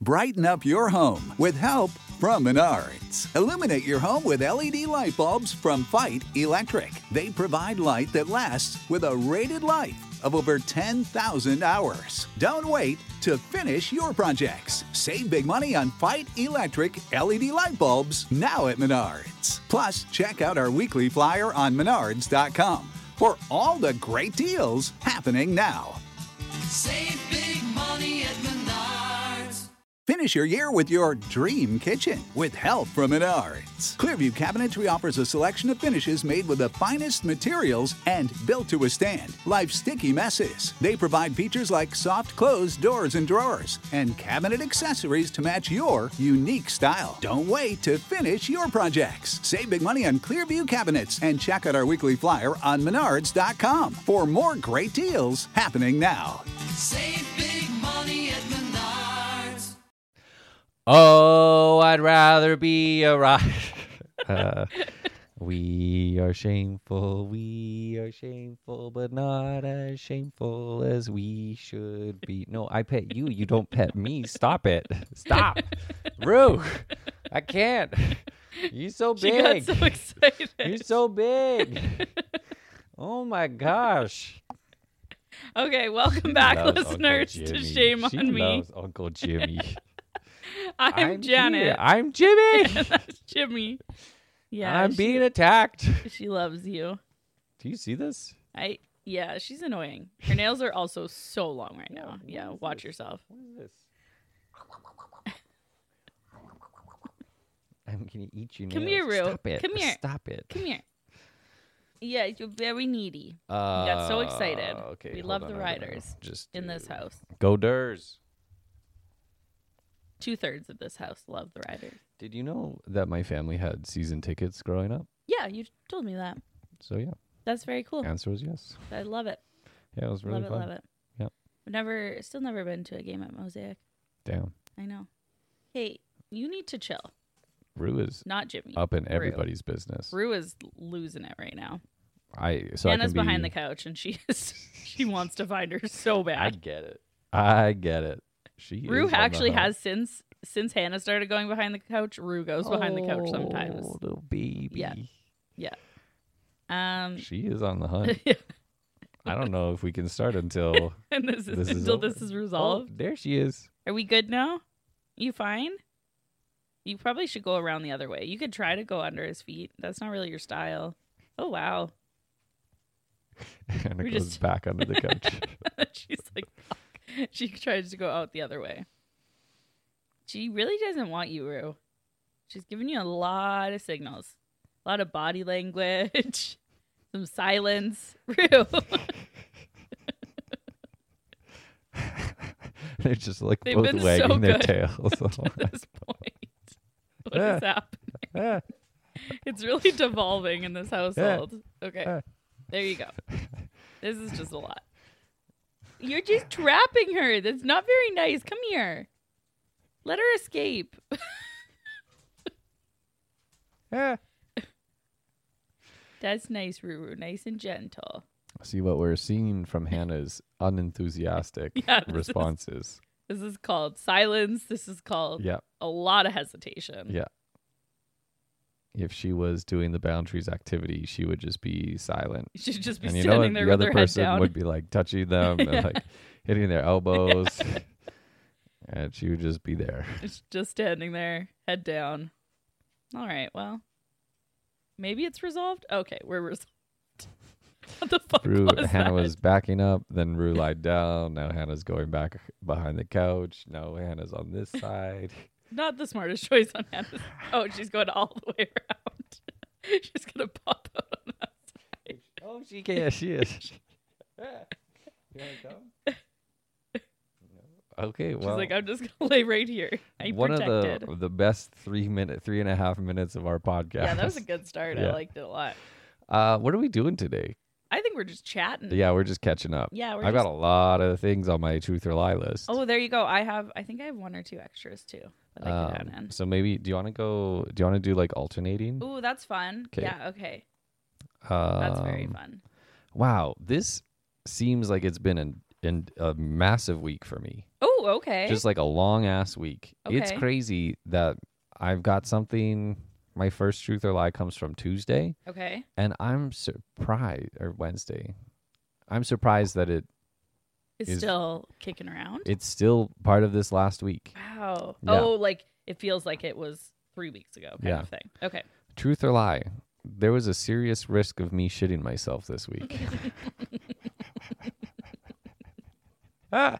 Brighten up your home with help from Menards. Illuminate your home with LED light bulbs from Fight Electric. They provide light that lasts with a rated life of over 10,000 hours. Don't wait to finish your projects. Save big money on Fight Electric LED light bulbs now at Menards. Plus, check out our weekly flyer on menards.com for all the great deals happening now. Save big money at Menards. Finish your year with your dream kitchen with help from Menards. Clearview Cabinetry offers a selection of finishes made with the finest materials and built to withstand life's sticky messes. They provide features like soft close doors and drawers and cabinet accessories to match your unique style. Don't wait to finish your projects. Save big money on Clearview Cabinets and check out our weekly flyer on menards.com for more great deals happening now. Save big money at Menards. Oh, I'd rather be a rock. We are shameful, but not as shameful as we should be. No, I pet you. You don't pet me. Stop it. Stop. Rue, I can't. You're so big. She got so excited. You're so big. Oh, my gosh. Okay, welcome back, Loves listeners, Uncle to Jimmy. Shame She on Me. loves Uncle Jimmy. I'm Janet. Here. I'm Jimmy. And that's Jimmy. Yeah, I'm being attacked. she loves you. Do you see this? Yeah, she's annoying. Her nails are also so long right now. Yeah, watch yourself. What is this? I'm gonna eat your nails. Come here, Rue. Stop it. Come here. Stop it. Come here. Yeah, you're very needy. We got so excited. Okay, We hold love on, the I don't know. riders Just in this house. Go Durs. 2/3 of this house love the riders. Did you know that my family had season tickets growing up? Yeah, you told me that. So yeah, That's very cool. answer was yes. I love it. Yeah, it was really love fun. it, love it. Yep. I've still never been to a game at Mosaic. Damn, I know. Hey, you need to chill. Rue is Not Jimmy. up in everybody's business. Rue is losing it right now. So Anna's I can behind be, the couch and she wants to find her so I bad. get it. I get it. She Rue is on the actually hunt. has since Hannah started going behind the couch, Rue goes behind the couch sometimes. Oh, little baby. Yeah. She is on the hunt. I don't know if we can start until and this is this is until over. this is resolved. Oh, there she is. Are we good now? You fine? You probably should go around the other way. You could try to go under his feet. That's not really your style. Oh wow. And We're it goes just- back under the couch. She's like, fuck. She tries to go out the other way. She really doesn't want you, Rue. She's giving you a lot of signals, a lot of body language, some silence. Rue. They're just like They've both been wagging so their good tails. At this point, what is happening? It's really devolving in this household. Okay, there you go. This is just a lot. You're just trapping her. That's not very nice. Come here. Let her escape. That's nice, Ruru. Nice and gentle. See what we're seeing from Hannah's unenthusiastic Yeah, responses. This is called silence. This is called Yeah. a lot of hesitation. Yeah. If she was doing the boundaries activity, she would just be silent. You should just be And you know standing what? there The with other her head person down. would be like touching them and like hitting their elbows. And she would just be there. It's just standing there, head down. All right, well, maybe it's resolved. Okay, we're resolved. What the fuck was Hannah that? was backing up, then Rue lied down. Now Hannah's going back behind the couch. Now Hannah's on this side. Not the smartest choice on Hannah's. Oh, she's going all the way around. She's gonna pop out on that side. Oh, she can. She is. You want to come? Okay, well. She's like, I'm just gonna lay right here. I'm one protected. of the best 3.5 minutes of our podcast. Yeah, that was a good start. I Yeah. liked it a lot. What are we doing today? I think we're just chatting. Yeah, we're just catching up. Yeah, I've got a lot of things on my truth or lie list. Oh, there you go. I think I have one or two extras too that I could add in. So maybe do you want to do like alternating? Ooh, that's fun. 'Kay. Yeah, okay. That's very Um, fun. Wow, this seems like it's been a massive week for me. Oh, Ooh, okay. Just like a long ass week. It's Okay. crazy that I've got something. My first truth or lie comes from Tuesday, Okay. and I'm surprised, or Wednesday. I'm surprised that It's is- still kicking around. it's still part of this last week. Wow. Yeah. Oh, like it feels like it was 3 weeks ago kind Yeah. of thing. Okay. Truth or lie? There was a serious risk of me shitting myself this week. Ah.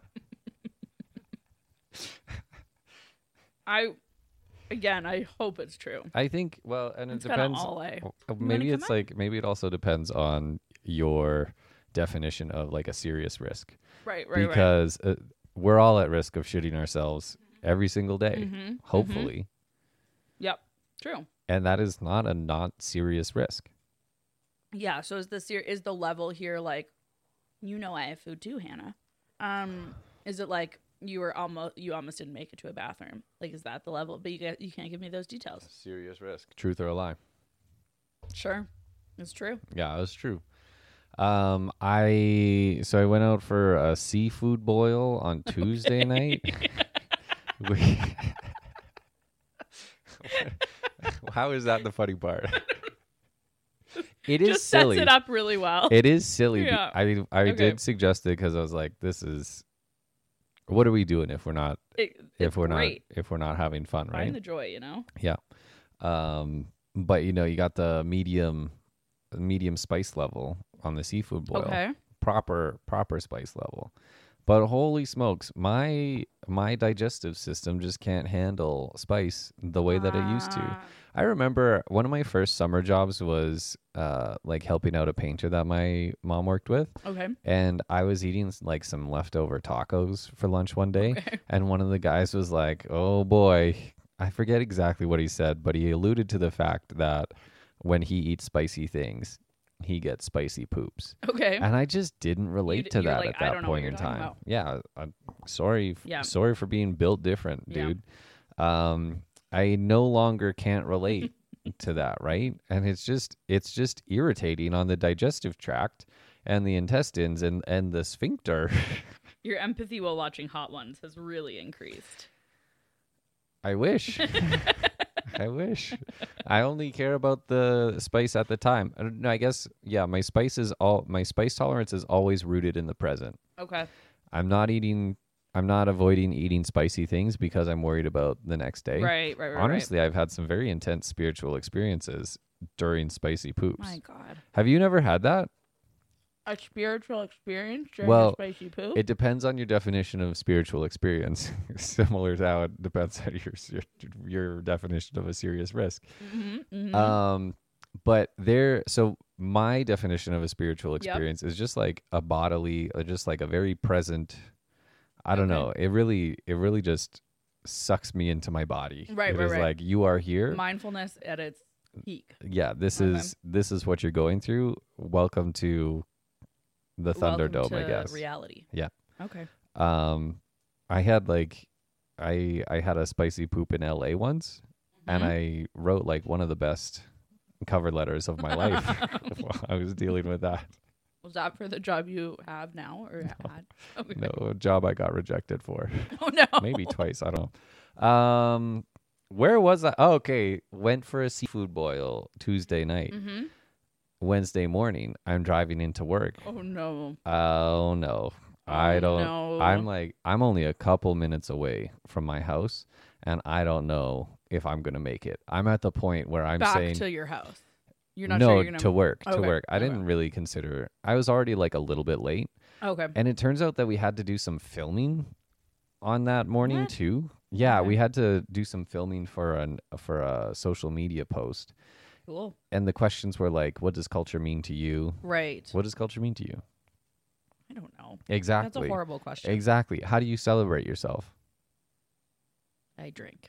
I hope it's true. I think, well, and it It's kind of depends. all A. Maybe come it's like, maybe it also depends on your definition of like a serious risk. Right, right, Because we're all at risk of shitting ourselves every single day, Mhm, hopefully. right. Yep. True. And that is not a not serious risk. Yeah, so is the level here like I have food too, Hannah? Is it like you almost didn't make it to a bathroom? Like is that the level? But you can't give me those details. Serious risk. Truth or a lie? Sure. It's true. Yeah, it's true. I went out for a seafood boil on Tuesday night. How is that the funny part? It is Just silly. sets it up really well. It is silly. Yeah. I Okay. did suggest it because I was like, "This is what are we doing if we're not It's great. if we're not having fun, right?" Find the joy, you know? Yeah. But you got the medium spice level on the seafood boil. Okay. Proper spice level. But holy smokes, my digestive system just can't handle spice the way that it used to. Ah. I remember one of my first summer jobs was like helping out a painter that my mom worked with. Okay. And I was eating like some leftover tacos for lunch one day. Okay. And one of the guys was like, "Oh boy," I forget exactly what he said, but he alluded to the fact that when he eats spicy things, he gets spicy poops. Okay. And I just didn't relate to you're that like, at "I that don't know what point you're in talking time. about." Yeah, I'm sorry. Yeah. Sorry for being built different, Yeah. dude. I no longer can't relate to that, right? And it's just irritating on the digestive tract and the intestines and the sphincter. Your empathy while watching Hot Ones has really increased. I wish. I wish. I only care about the spice at the time. I guess my spice tolerance is always rooted in the present. Okay. I'm not avoiding eating spicy things because I'm worried about the next day. Right. Honestly, I've had some very intense spiritual experiences during spicy poops. My God. Have you never had that? A spiritual experience during Well, a spicy poop? It depends on your definition of spiritual experience, similar to how it depends on your definition of a serious risk. But so my definition of a spiritual experience is just like a bodily, or just like a very present. I don't know. It really just sucks me into my body. Right. It is like, you are here. Mindfulness at its peak. Yeah, this Okay. is what you're going through. Welcome to the Thunderdome, Welcome I to guess. reality. Yeah. Okay. I had like I had a spicy poop in LA once, and I wrote like one of the best cover letters of my life while I was dealing with that. Was that for the job you have now or had? Okay. No, a job I got rejected for. Oh no. Maybe twice, I don't know. Where was I? Oh, okay. Went for a seafood boil Tuesday night. Mm-hmm. Wednesday morning, I'm driving into work. Oh no. Oh no. I don't no. I'm only a couple minutes away from my house, and I don't know if I'm gonna make it. I'm at the point where I'm Back saying to your house. You're not no, sure you're gonna to work. Okay. I didn't really consider. I was already like a little bit late, Okay. and it turns out that we had to do some filming on that morning What? too. Yeah, Okay. we had to do some filming for a social media post, Cool. and the questions were like, "What does culture mean to you? Right. What does culture mean to you?" I don't know. Exactly. That's a horrible question. Exactly. How do you celebrate yourself? I drink.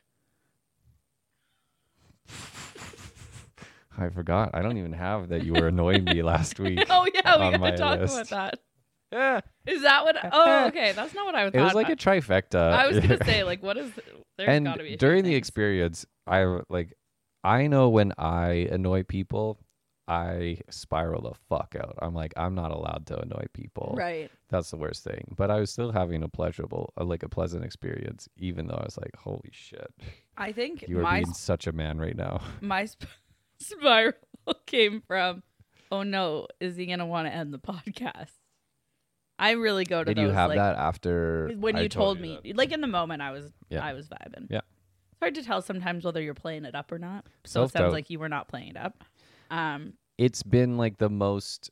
I forgot. I don't even have that you were annoying me last week. Oh yeah, we on got my to talk list. about that. Yeah. Is that what? Oh, okay. That's not what I was. It was like a trifecta. I was gonna say, like, what is? There's and gotta be a few during the things. experience, I know when I annoy people, I spiral the fuck out. I'm like, I'm not allowed to annoy people. Right. That's the worst thing. But I was still having a pleasant experience, even though I was like, holy shit, I think you are being such a man right now. my spiral came from, oh no, is he gonna want to end the podcast? I really go to Did those. you have like, that after when I you told you me? that? Like in the moment, I was Yeah. vibing. Yeah. It's hard to tell sometimes whether you're playing it up or not. So it Self-doubt. sounds like you were not playing it up. It's been like the most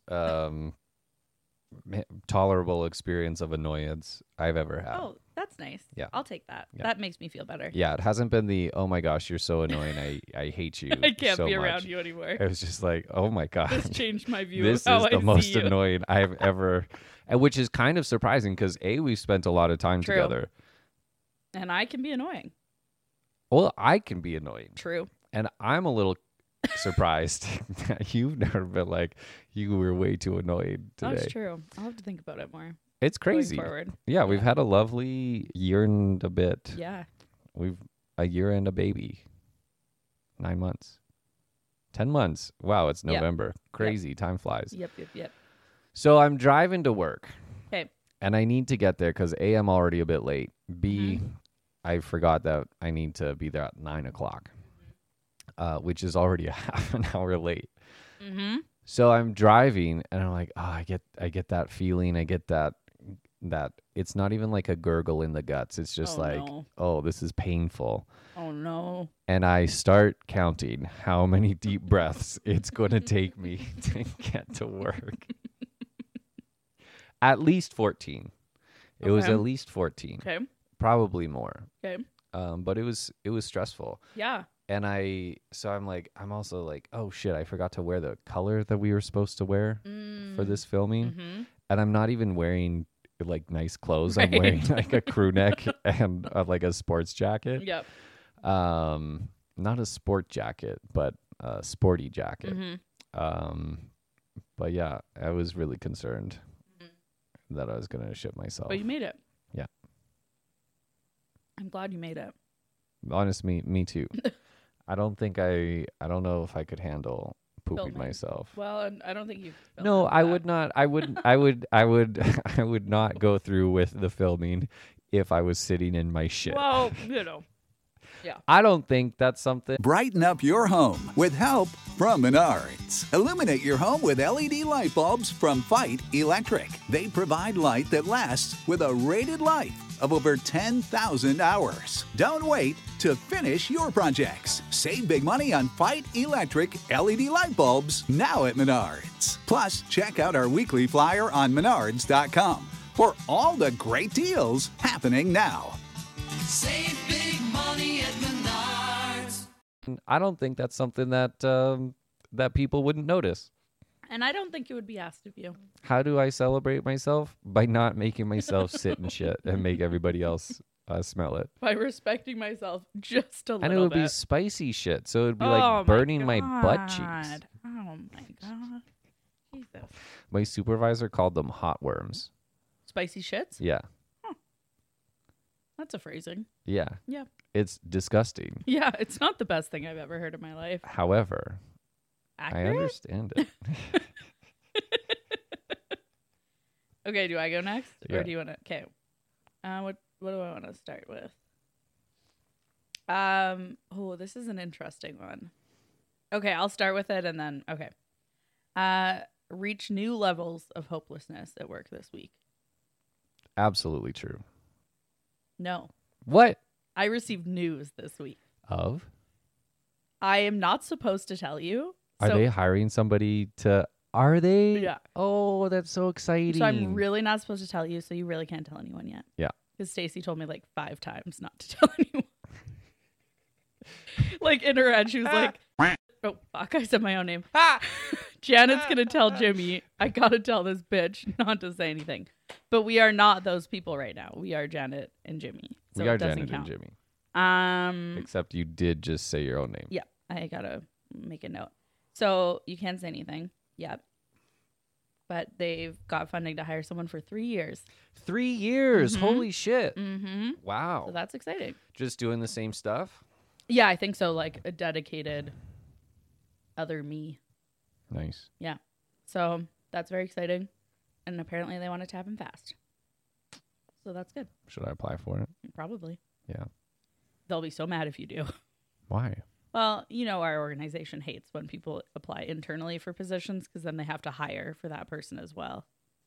tolerable experience of annoyance I've ever had. Oh, that's nice. Yeah. I'll take that. Yeah. That makes me feel better. Yeah, it hasn't been the, oh my gosh, you're so annoying. I hate you. I can't so be much. around you anymore. It was just like, oh my god, This changed my view this of how is I the most see you. annoying I've ever, and which is kind of surprising because we've spent a lot of time True. together. And I can be annoying. Well, I can be annoying, True. and I'm a little surprised that you've never been like, you were way too annoyed today. That's true. I'll have to think about it more It's crazy. going forward. Yeah, we've had a lovely year and a bit. Yeah. We've a year and a baby. 9 months. 10 months. Wow, it's Yep. November. Crazy. Time flies. Yep. So I'm driving to work. Okay. And I need to get there because A, I'm already a bit late. B, Mm-hmm. I forgot that I need to be there at 9 o'clock, which is already a half an hour late. Mm-hmm. So I'm driving and I'm like, oh, I get that feeling. I get that it's not even like a gurgle in the guts. It's just Oh, like, no. oh, this is painful. Oh no. And I start counting how many deep breaths it's going to take me to get to work. At least 14. It was Okay. at least 14. Okay. Probably more. Okay. But it was stressful. Yeah. And I'm also like, oh shit, I forgot to wear the color that we were supposed to wear for this filming. Mm-hmm. And I'm not even wearing like nice clothes. I'm Right. wearing like a crew neck and like a sports jacket. Yep. Not a sport jacket, but a sporty jacket. Mm-hmm. But yeah, I was really concerned that I was going to shit myself. But you made it. Yeah. I'm glad you made it. Honestly, me too. I don't know if I could handle pooping Filming. myself. Well, and I don't think you've. No, filmed I that. would not. I would not go through with the filming if I was sitting in my shit. Well, you know. I don't think that's something. Brighten up your home with help from Menards. Illuminate your home with LED light bulbs from Fight Electric. They provide light that lasts with a rated life of over 10,000 hours. Don't wait to finish your projects. Save big money on Fight Electric LED light bulbs now at Menards. Plus, check out our weekly flyer on menards.com for all the great deals happening now. Save big money at Menards. I don't think that's something that that people wouldn't notice. And I don't think it would be asked of you. How do I celebrate myself? By not making myself sit in shit and make everybody else smell it. By respecting myself just a little And it would be bit. spicy shit, so it would be Oh like burning my butt cheeks. God. Oh my god. Jesus. My supervisor called them hot worms. Spicy shits? Yeah. That's a phrasing. Yeah. Yeah. It's disgusting. Yeah, it's not the best thing I've ever heard in my life. However, Accurate? I understand it. Okay, do I go next? Yeah. Or do you want to? Okay. What do I want to start with? Oh, this is an interesting one. Okay, I'll start with it and then, okay. Reach new levels of hopelessness at work this week. Absolutely true. No. What? I received news this week. Of? I am not supposed to tell you. Are so, they hiring somebody to... Are they? Yeah. Oh, that's so exciting. So I'm really not supposed to tell you, so you really can't tell anyone yet. Yeah. Because Stacy told me like 5 times not to tell anyone. Like in her head, she was like, oh, fuck, I said my own name. Janet's going to tell Jimmy, I got to tell this bitch not to say anything. But we are not those people right now. We are Janet and Jimmy. So we are it doesn't Janet count. and Jimmy. Except Except you did just say your own name. yeah, I got to make a note. So you can't say anything yet. But they've got funding to hire someone for 3 years. 3 years. Mhm. Holy shit. Mm-hmm. Wow. So that's exciting. Just doing the same stuff? Yeah, I think so. Like a dedicated other me. Nice. Yeah. So that's very exciting. And apparently they want it to happen fast. So that's good. Should I apply for it? Probably. Yeah. They'll be so mad if you do. Why? Well, our organization hates when people apply internally for positions because then they have to hire for that person as well.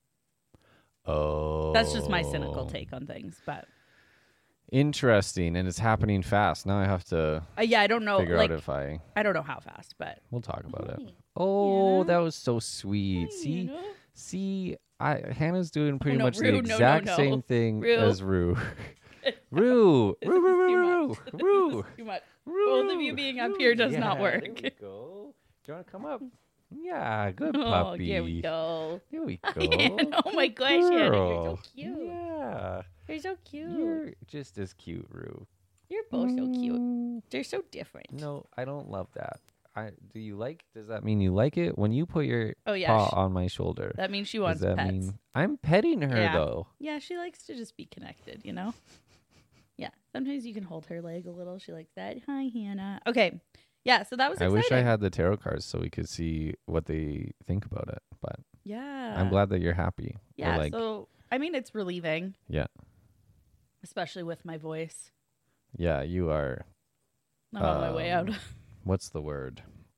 Oh. That's just my cynical take on things. But interesting. And it's happening fast. Now I have to yeah, I don't know. figure out if I don't know how fast, but we'll talk about it. Hi. Oh, Yeah. that was so sweet. Hi, See, Hannah's doing pretty no, much Rue, the no, exact no. same thing Rue. as Rue. Rue. This Rue. is Rue. too much. Rue. This is too much. Rue. Both of you being up here does not work. There we go. Do you want to come up? Yeah, good Oh, puppy. here we go. Here we go. Hannah, oh my gosh, Hannah, you're Girl. so cute. Yeah. You're so cute. You're just as cute, Rue. You're both so cute. They're so different. No, I don't love that. Does that mean you like it? When you put your Oh, yeah, paw on my shoulder, That means she does wants that pets. mean I'm petting her Yeah. though? Yeah, she likes to just be connected, Yeah. Sometimes you can hold her leg a little. She likes that. Hi, Hannah. Okay. Yeah, so that was I exciting. wish I had the tarot cards so we could see what they think about it. But Yeah. I'm glad that you're happy. Or Yeah, like, so, it's relieving. yeah. Especially with my voice. Yeah, you are. I'm on my way out. What's the word?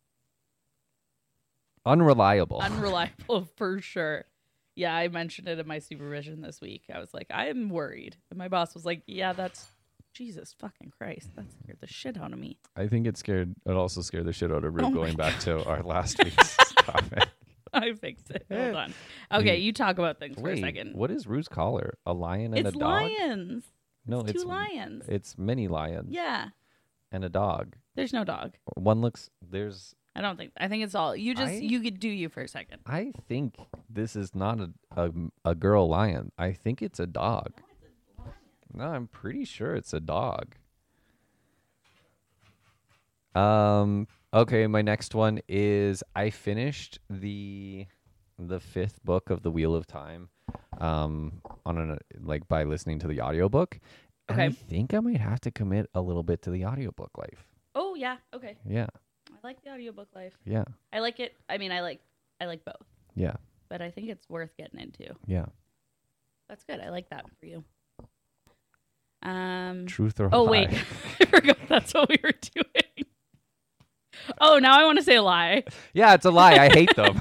Unreliable. Unreliable for sure. Yeah, I mentioned it in my supervision this week. I was like, I am worried. And my boss was like, yeah, that's Jesus fucking Christ. That scared the shit out of me. I think it also scared the shit out of Rue Oh my going back to our last week's topic. I fixed it. Hold on. Okay, you talk about things for a second. What is Rue's collar? A lion and It's a dog? lions. No, It's two lions. It's many lions Yeah. and a dog. There's no dog. I think it's all. You could do you for a second. I think this is not a girl lion. I think it's a dog. No, I'm pretty sure it's a dog. Okay, my next one is I finished the fifth book of the Wheel of Time by listening to the audiobook. And I Okay. think I might have to commit a little bit to the audiobook life. Oh yeah. Okay. Yeah. I like the audiobook life. Yeah. I like it. I like both. Yeah. But I think it's worth getting into. Yeah. That's good. I like that for you. Truth or Oh lie? wait, I forgot that's what we were doing. Oh, now I want to say lie. Yeah, it's a lie. I hate them.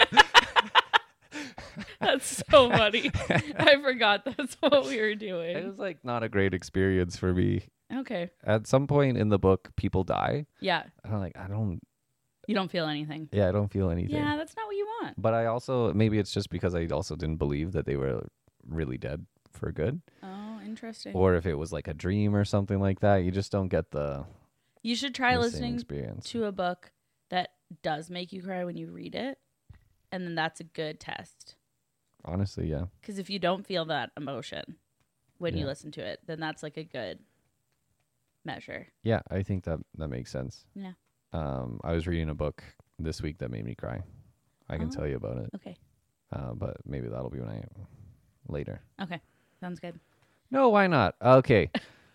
That's so funny. I forgot that's what we were It doing. was not a great experience for me. Okay. At some point in the book, people die. Yeah. And I'm You don't feel anything. I don't feel anything. Yeah, that's not what you want. But I also, maybe it's just because I also didn't believe that they were really dead for good. Oh, interesting. Or if it was like a dream or something like that. You just don't get You should try the same listening experience. to a book that does make you cry when you read it, and then that's a good test. Honestly, yeah. Because if you don't feel that emotion when you Yeah. listen to it, then that's like a good measure. Yeah, I think that makes sense. Yeah. I was reading a book this week that made me cry. I can Oh. tell you about it. Okay. But maybe that'll be later. Okay. Sounds good. No, why not? Okay.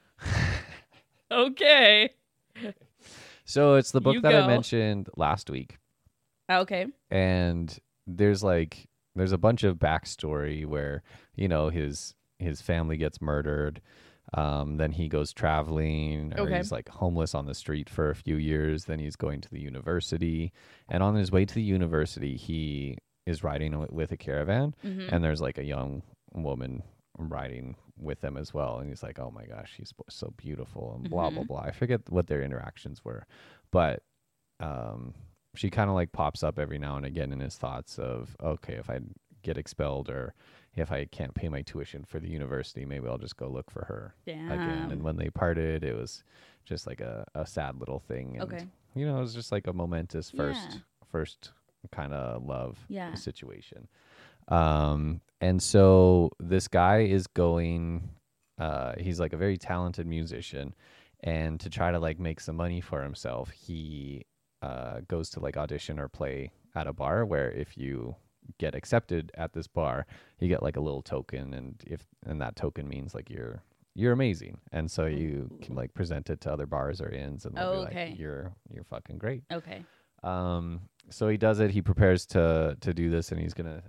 Okay. So it's the book You that I go. mentioned last week. Okay. And there's a bunch of backstory where, his family gets murdered. Then he goes traveling, or Okay. he's homeless on the street for a few years. Then he's going to the university, and on his way to the university, he is riding with a caravan, Mm-hmm. and there's a young woman riding with them as well. And he's like, "Oh my gosh, she's so beautiful," and blah blah Mhm. blah. I forget what their interactions were, but she kind of pops up every now and again in his thoughts of, okay, if I get expelled or if I can't pay my tuition for the university, maybe I'll just go look for her again. Damn. And when they parted, it was just a sad little thing. And, Okay. it was just a momentous Yeah. first kind of love Yeah. situation. And so this guy is going, he's a very talented musician, and to try to make some money for himself, he goes to audition or play at a bar where if you get accepted at this bar, you get a little token, and that token means you're amazing, and so you can present it to other bars or inns, and they'll be Okay. you're fucking great. Okay. So he does it. He prepares to do this, and he's gonna.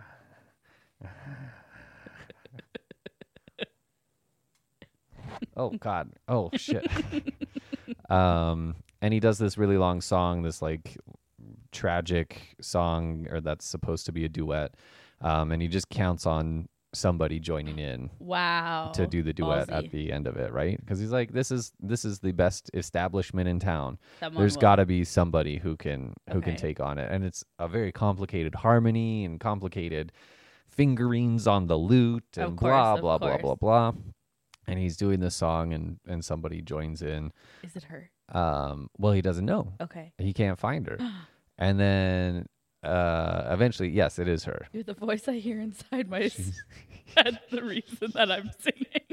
Oh God! Oh shit! And he does this really long song, this like tragic song, or that's supposed to be a duet. And he just counts on somebody joining in Wow. to do the duet Ballsy. at the end of it, right? Because he's like, this is the best establishment in town. Someone There's will. got to be somebody who can Okay. take on it, and it's a very complicated harmony and complicated fingerings on the lute and Of blah course, blah of blah blah course. blah. And he's doing this song, and somebody joins in. Is it her? Well, he doesn't know. Okay. He can't find her, and then eventually, yes, it is her. You're the voice I hear inside my head. The reason that I'm singing.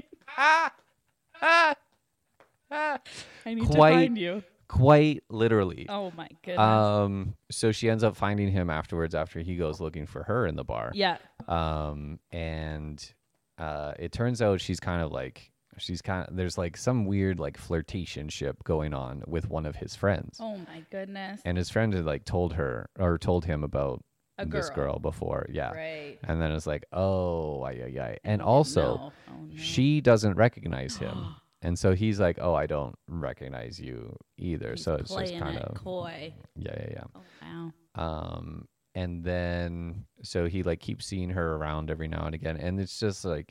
I need to Quite- find you. Quite literally. Oh my goodness. So she ends up finding him afterwards after he goes looking for her in the bar. Yeah. And it turns out there's like some weird like flirtationship going on with one of his friends. Oh my goodness. And his friend had like told him about A this girl before. Yeah. Right. And then it's like, oh, ay. And Oh, also, no. Oh, no. she doesn't recognize him. And so he's like, oh, I don't recognize you either. He's so it's just playing kind it of, coy. yeah. Oh wow. And then so he like keeps seeing her around every now and again, and it's just like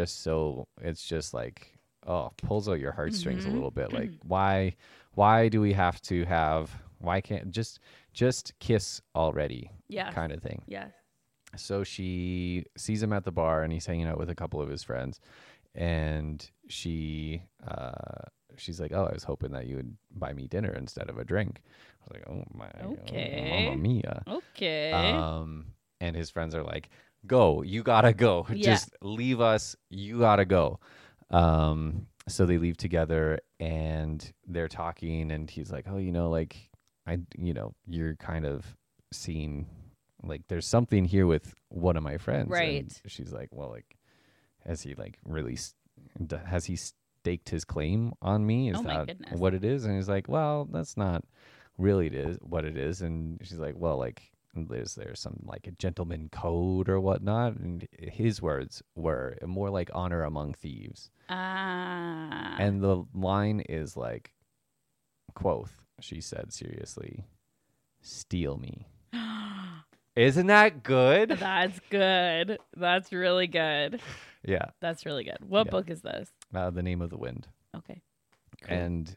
pulls out your heartstrings a little bit. Like why do we have to why can't just kiss already? Yes. Kind of thing. Yes. So she sees him at the bar, and he's hanging out with a couple of his friends, and she's like, oh, I was hoping that you would buy me dinner instead of a drink. I was like, oh my, Okay. Mamma mia. Okay. And his friends are like, go, you gotta go. Yeah. Just leave us, you gotta go. So they leave together, and they're talking, and he's like, oh, you're kind of seeing, like, there's something here with one of my friends. Right. And she's like, well, like, has he like really, has he staked his claim on me? Is Oh my that goodness. what it is? And he's like, well, that's not really what it is. And she's like, well, like, is there some like a gentleman code or whatnot? And his words were more like honor among thieves. Ah. And the line is like, quoth, she said seriously, steal me. Isn't that good? That's good. That's really good. Yeah. That's really good. What Yeah. book is this? The Name of the Wind. Okay. Cool. And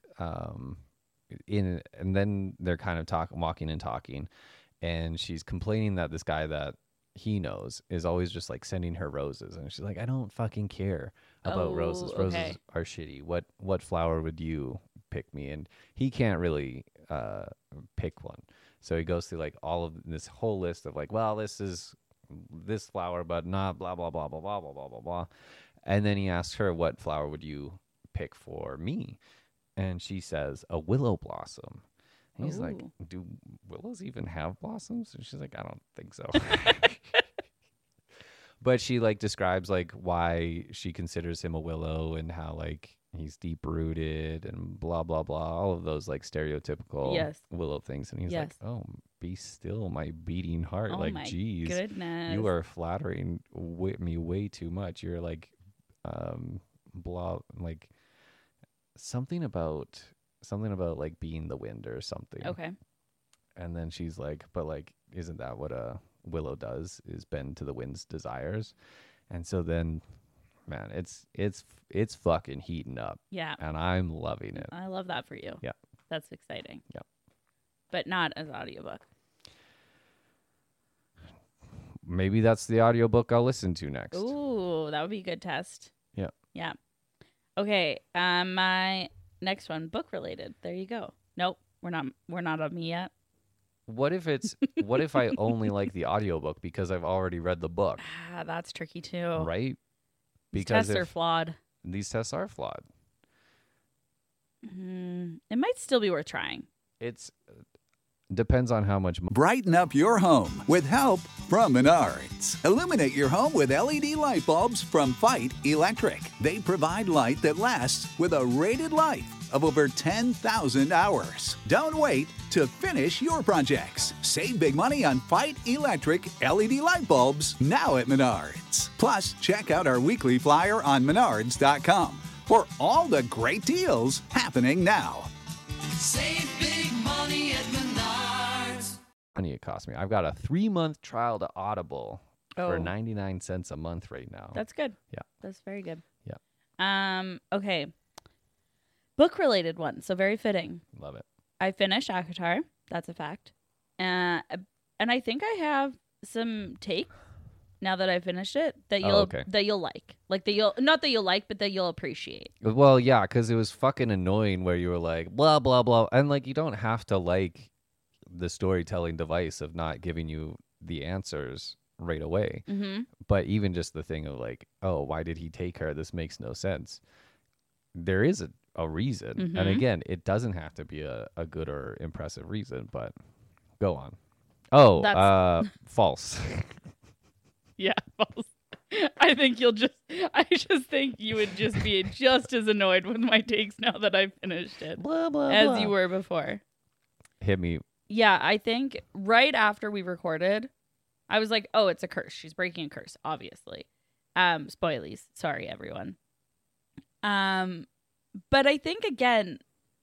and then they're kind of walking and talking, and she's complaining that this guy that he knows is always just like sending her roses, and she's like, I don't fucking care about Oh, roses. okay. Roses are shitty. What flower would you pick me? And he can't really pick one, so he goes through like all of this whole list of like, well, this is this flower, but not blah blah blah blah blah blah blah blah blah. And then he asks her, what flower would you pick for me? And she says, a willow blossom. And he's like, Ooh. do willows even have blossoms? And she's like, I don't think so. But she like describes like why she considers him a willow, and how like he's deep rooted and blah blah blah, all of those like stereotypical Yes. willow things. And he's Yes. like, oh, be still, my beating heart. Oh like, my geez, goodness. you are flattering me way too much. You're like blah, like something about like being the wind or something. Okay. And then she's like, but like, isn't that what a willow does, is bend to the wind's desires? And so then, man, it's fucking heating up, Yeah. and I'm loving it. I love that for you. Yeah. That's exciting. Yeah. But not as audiobook. Maybe that's the audiobook I'll listen to next. Ooh, that would be a good test. Yeah. Yeah. Okay. My next one, book related. There you go. Nope. We're not on me yet. What if I only like the audiobook because I've already read the book, Ah, that's tricky too. right? These Because tests are if flawed. these tests are flawed. It might still be worth trying. It's Depends on how much. Brighten up your home with help from Menards. Illuminate your home with LED light bulbs from Fight Electric. They provide light that lasts with a rated life of over 10,000 hours. Don't wait to finish your projects. Save big money on Fight Electric LED light bulbs now at Menards. Plus, check out our weekly flyer on menards.com for all the great deals happening now. Save big money at Menards. Money it cost me. I've got a 3-month trial to Audible for Oh. 99 cents a month right now. That's good. Yeah. That's very good. Yeah. Okay. Book related one. So very fitting. Love it. I finished ACOTAR. That's a fact. And I think I have some take now that I finished it that you'll okay. that you'll like. Like that you'll not that you'll like, but that you'll appreciate. Well, yeah, because it was fucking annoying where you were like, blah, blah, blah. And like, you don't have to like the storytelling device of not giving you the answers right away. Mm-hmm. But even just the thing of like, oh, why did he take her? This makes no sense. There is a reason. Mhm. And again, it doesn't have to be a good or impressive reason, but go on. Oh, false. Yeah, false. I just think you would just be just as annoyed with my takes now that I've finished it Blah, blah, as blah. you were before. Hit me. Yeah, I think right after we recorded, I was like, oh, it's a curse. She's breaking a curse, obviously. Spoilies. Sorry, everyone. But I think, again,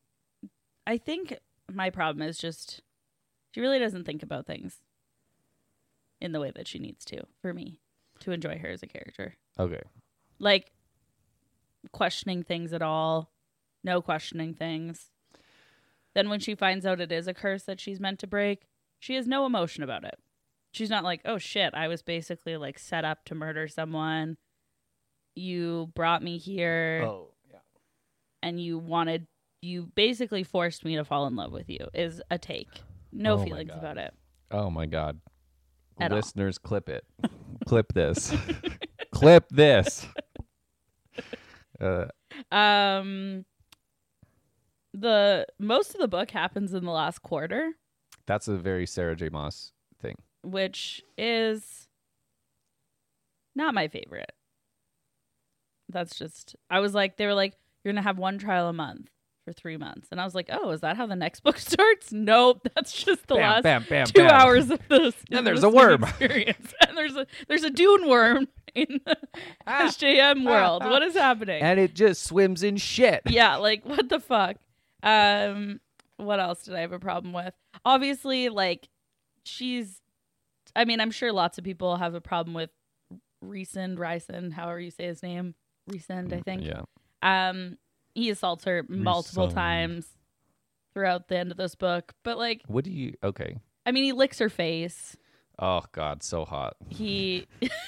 my problem is just she really doesn't think about things in the way that she needs to for me to enjoy her as a character. Okay. Like, questioning things at all. No questioning things. Then when she finds out it is a curse that she's meant to break, she has no emotion about it. She's not like, oh shit, I was basically like set up to murder someone. You brought me here Oh, yeah. and you basically forced me to fall in love with you is a take. No Oh my feelings God. about it. Oh my God. At all. Listeners, clip it. Clip this. Clip this. The most of the book happens in the last quarter, That's a very Sarah J. Maas thing. which is not my favorite. That's just, I was like, they were like, you're going to have one trial a month for 3 months. And I was like, oh, is that how the next book starts? Nope. That's just the last 2 hours of this. And there's a listening worm. Experience. And there's a dune worm in the SJM world. What is happening? And it just swims in shit. Yeah, like what the fuck? What else did I have a problem with? Obviously, like I'm sure lots of people have a problem with Rhysand, however you say his name. Rhysand, I think. Yeah. He assaults her multiple Rhysand. times throughout the end of this book. But like, What do you... Okay. I mean, he licks her face. Oh, God, so hot. He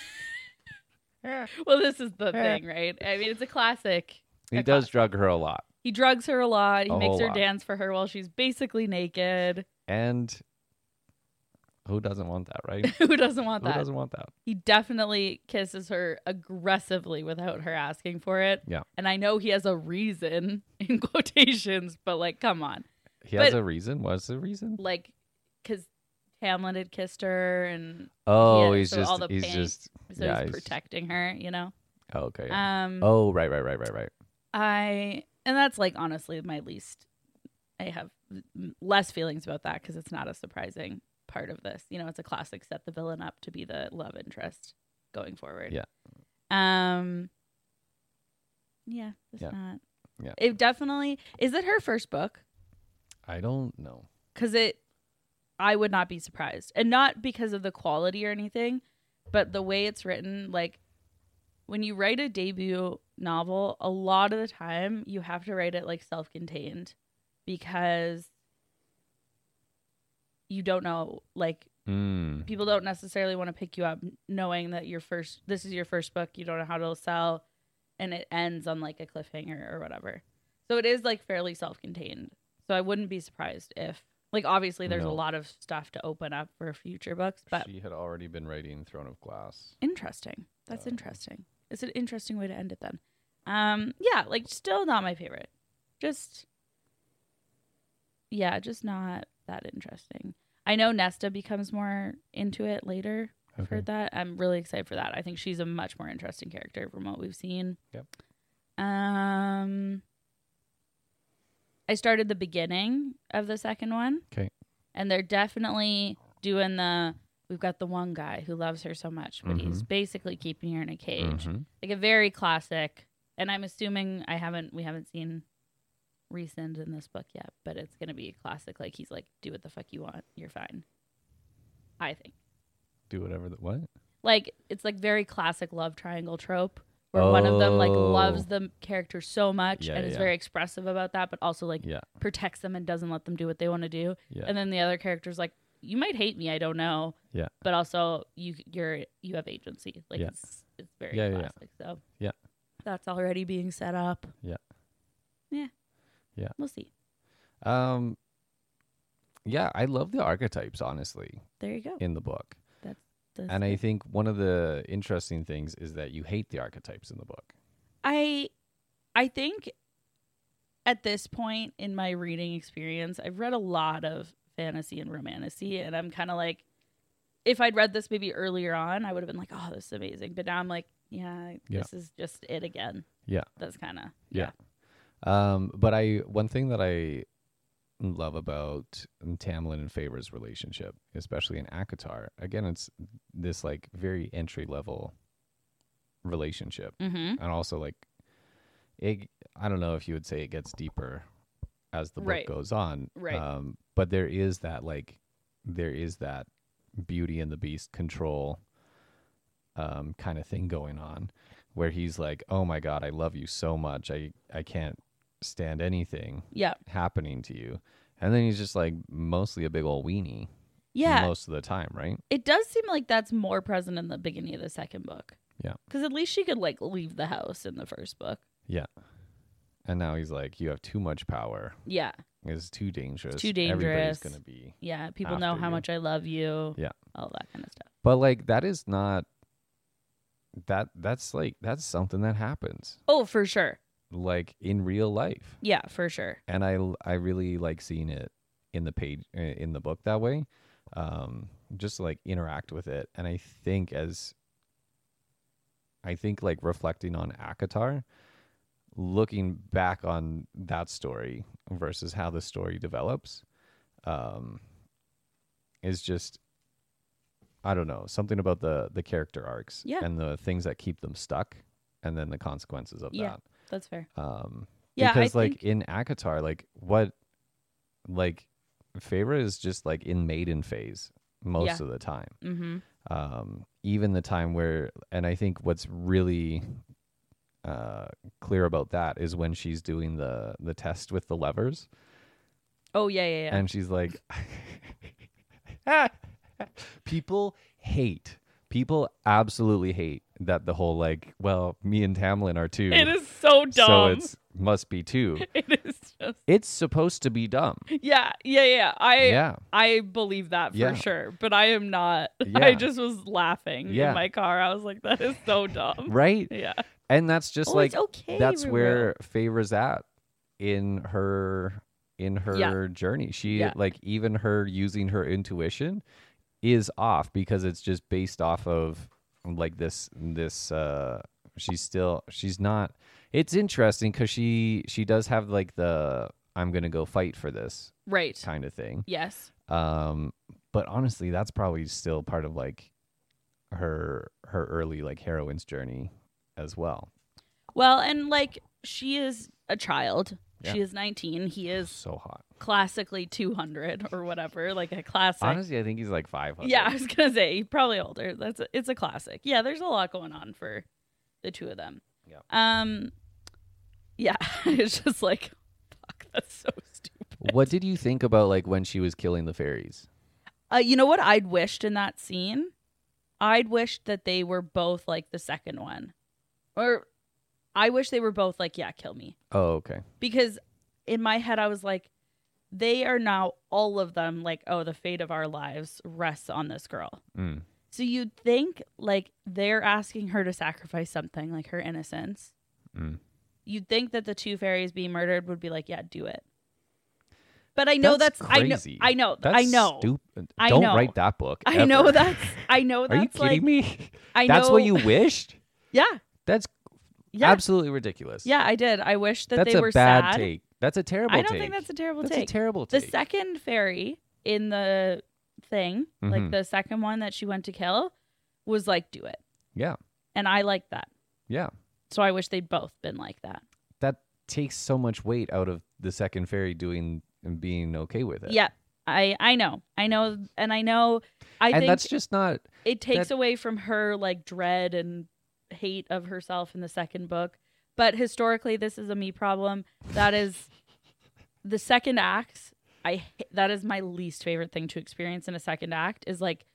Well, this is the thing, right? I mean, it's a classic. He does drug her a lot. He drugs her a lot. He A makes whole her lot. dance for her while she's basically naked. And who doesn't want that, right? Who doesn't want Who that? doesn't want that? He definitely kisses her aggressively without her asking for it. Yeah. And I know he has a reason in quotations, but like, come on. He has But- a reason? What's the reason? Like, because Hamlet had kissed her and Oh, yeah, he's so just... all the He's pain. just... so yeah, he's protecting her, you know? Oh, okay. Yeah. Um, Oh, right. and that's like, honestly, my least, I have less feelings about that because it's not a surprising part of this. You know, it's a classic set the villain up to be the love interest going forward. Yeah. Yeah, it's Yeah. not. Yeah. It definitely, is it her first book? I don't know. Because I would not be surprised. And not because of the quality or anything, but the way it's written, like, when you write a debut novel, a lot of the time you have to write it like self-contained because you don't know, like, people don't necessarily want to pick you up knowing that this is your first book, you don't know how to sell, and it ends on like a cliffhanger or whatever. So it is like fairly self-contained. So I wouldn't be surprised if, like, obviously there's a No. lot of stuff to open up for future books, but She had already been writing Throne of Glass. interesting. That's interesting. It's an interesting way to end it then. Yeah, like, still not my favorite. Just not that interesting. I know Nesta becomes more into it later. I've heard that. I'm really excited for that. I think she's a much more interesting character from what we've seen. Yep. I started the beginning of the second one. Okay. And they're definitely doing we've got the one guy who loves her so much, but he's basically keeping her in a cage. Like a very classic. And I'm assuming we haven't seen Rhysand in this book yet, but it's going to be a classic. Like he's like, do what the fuck you want. You're fine. I think. Do whatever what? Like it's like very classic love triangle trope where one of them like loves the character so much and is very expressive about that, but also like protects them and doesn't let them do what they want to do. Yeah. And then the other character's like, you might hate me, I don't know. Yeah. But also you have agency. Like it's very classic. So that's already being set up. Yeah. Yeah. Yeah. We'll see. Yeah, I love the archetypes, honestly. There you go. In the book. That's and I think one of the interesting things is that you hate the archetypes in the book. I think at this point in my reading experience, I've read a lot of fantasy and romantasy, and I'm kind of like, if I'd read this maybe earlier on, I would have been like, oh, this is amazing. But now I'm like, this is just it again. Yeah. That's kind of, But one thing that I love about Tamlin and Favor's relationship, especially in ACOTAR, again, it's this like very entry level relationship, and also like I don't know if you would say it gets deeper as the book goes on, but there is that Beauty and the Beast control kind of thing going on, where he's like, oh my god, I love you so much, I can't stand anything happening to you. And then he's just like mostly a big old weenie most of the time, right? It does seem like that's more present in the beginning of the second book. Yeah. Because at least she could like leave the house in the first book. Yeah. And now he's like, you have too much power. Yeah. It's too dangerous. It's too dangerous. Everybody's going to be people know how much I love you. Yeah. All that kind of stuff. But like that is not that's something that happens. Oh, for sure. Like in real life. Yeah, for sure. And I really like seeing it in the book that way. Just like interact with it. And I think like reflecting on ACOTAR, looking back on that story versus how the story develops, is just, I don't know, something about the character arcs and the things that keep them stuck, and then the consequences of that. That's fair. Because like in ACOTAR, Feyre is just like in maiden phase most of the time. Even the time where, and I think what's really clear about that is when she's doing the test with the levers. Oh yeah. And she's like, people absolutely hate that the whole like, well, me and Tamlin are two. It is so dumb. So it must be two. It is just. It's supposed to be dumb. Yeah. I believe that for sure, but I am not. Yeah. I just was laughing in my car. I was like, that is so dumb. Right? Yeah. And that's just like, it's okay, that's where Feyre's at in her journey. She like, even her using her intuition is off because it's just based off of like this she's not. It's interesting because she does have like the I'm gonna go fight for this kind of thing. Yes. But honestly, that's probably still part of like her early like heroine's journey as well. Well, and like she is a child. She is 19. He is so hot. Classically 200 or whatever, like a classic. Honestly, I think he's like 500. Yeah, I was gonna say probably older. It's a classic. Yeah, there's a lot going on for the two of them. Yeah. Yeah, it's just like, fuck, that's so stupid. What did you think about like when she was killing the fairies? You know what I'd wished in that scene? I'd wished that they were both like the second one, or I wish they were both like, yeah, kill me. Oh, okay. Because in my head, I was like, they are now all of them like, oh, the fate of our lives rests on this girl. Mm. So you'd think like they're asking her to sacrifice something like her innocence. Mm. You'd think that the two fairies being murdered would be like, yeah, do it. But I know that's crazy. I know. That's I know. stupid. I Don't know. write that book. I know ever. that's. I know Are that's you kidding like, me? I That's know. what you wished? Yeah. That's Yeah. absolutely ridiculous. Yeah, I did. I wish that That's they a were bad sad. take. That's a terrible I take. don't think that's a terrible That's take. a terrible The take. second fairy in the thing, like Mhm. the second one that she went to kill, was like, do it. Yeah. And I like that. Yeah. So I wish they'd both been like that. That takes so much weight out of the second fairy doing and being okay with it. Yeah. I know. And I know And think that's just not it takes that- away from her like dread and hate of herself in the second book. But historically, this is a me problem. That is the second act. That is my least favorite thing to experience in a second act is like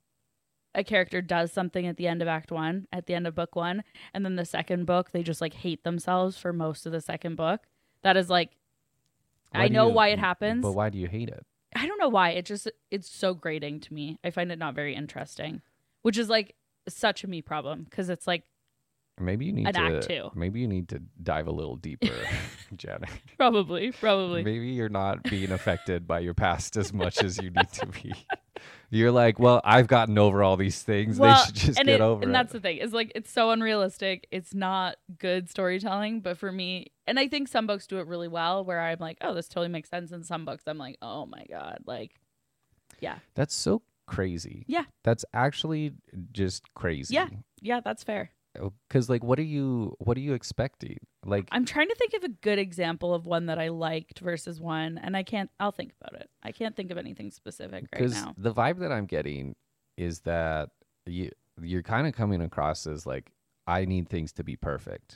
a character does something at the end of act 1, at the end of book 1, and then the second book they just like hate themselves for most of the second book. That is like why I do know you- why it happens. But why do you hate it? I don't know why. It's so grating to me. I find it not very interesting, which is like such a me problem because it's like Maybe you need An to act two. Maybe you need to dive a little deeper, Janet. probably. Maybe you're not being affected by your past as much as you need to be. You're like, well, I've gotten over all these things. Well, they should just and get over and it. that's the thing. Is like it's so unrealistic. It's not good storytelling. But for me, and I think some books do it really well, where I'm like, oh, this totally makes sense. And some books, I'm like, oh my god, like, yeah, That's so crazy. Yeah. That's actually just crazy. yeah, that's fair. Because like, what are you expecting? Like, I'm trying to think of a good example of one that I liked versus one, and I can't. I'll think about it. I can't think of anything specific right because now. the vibe that I'm getting is that you're kind of coming across as like, I need things to be perfect.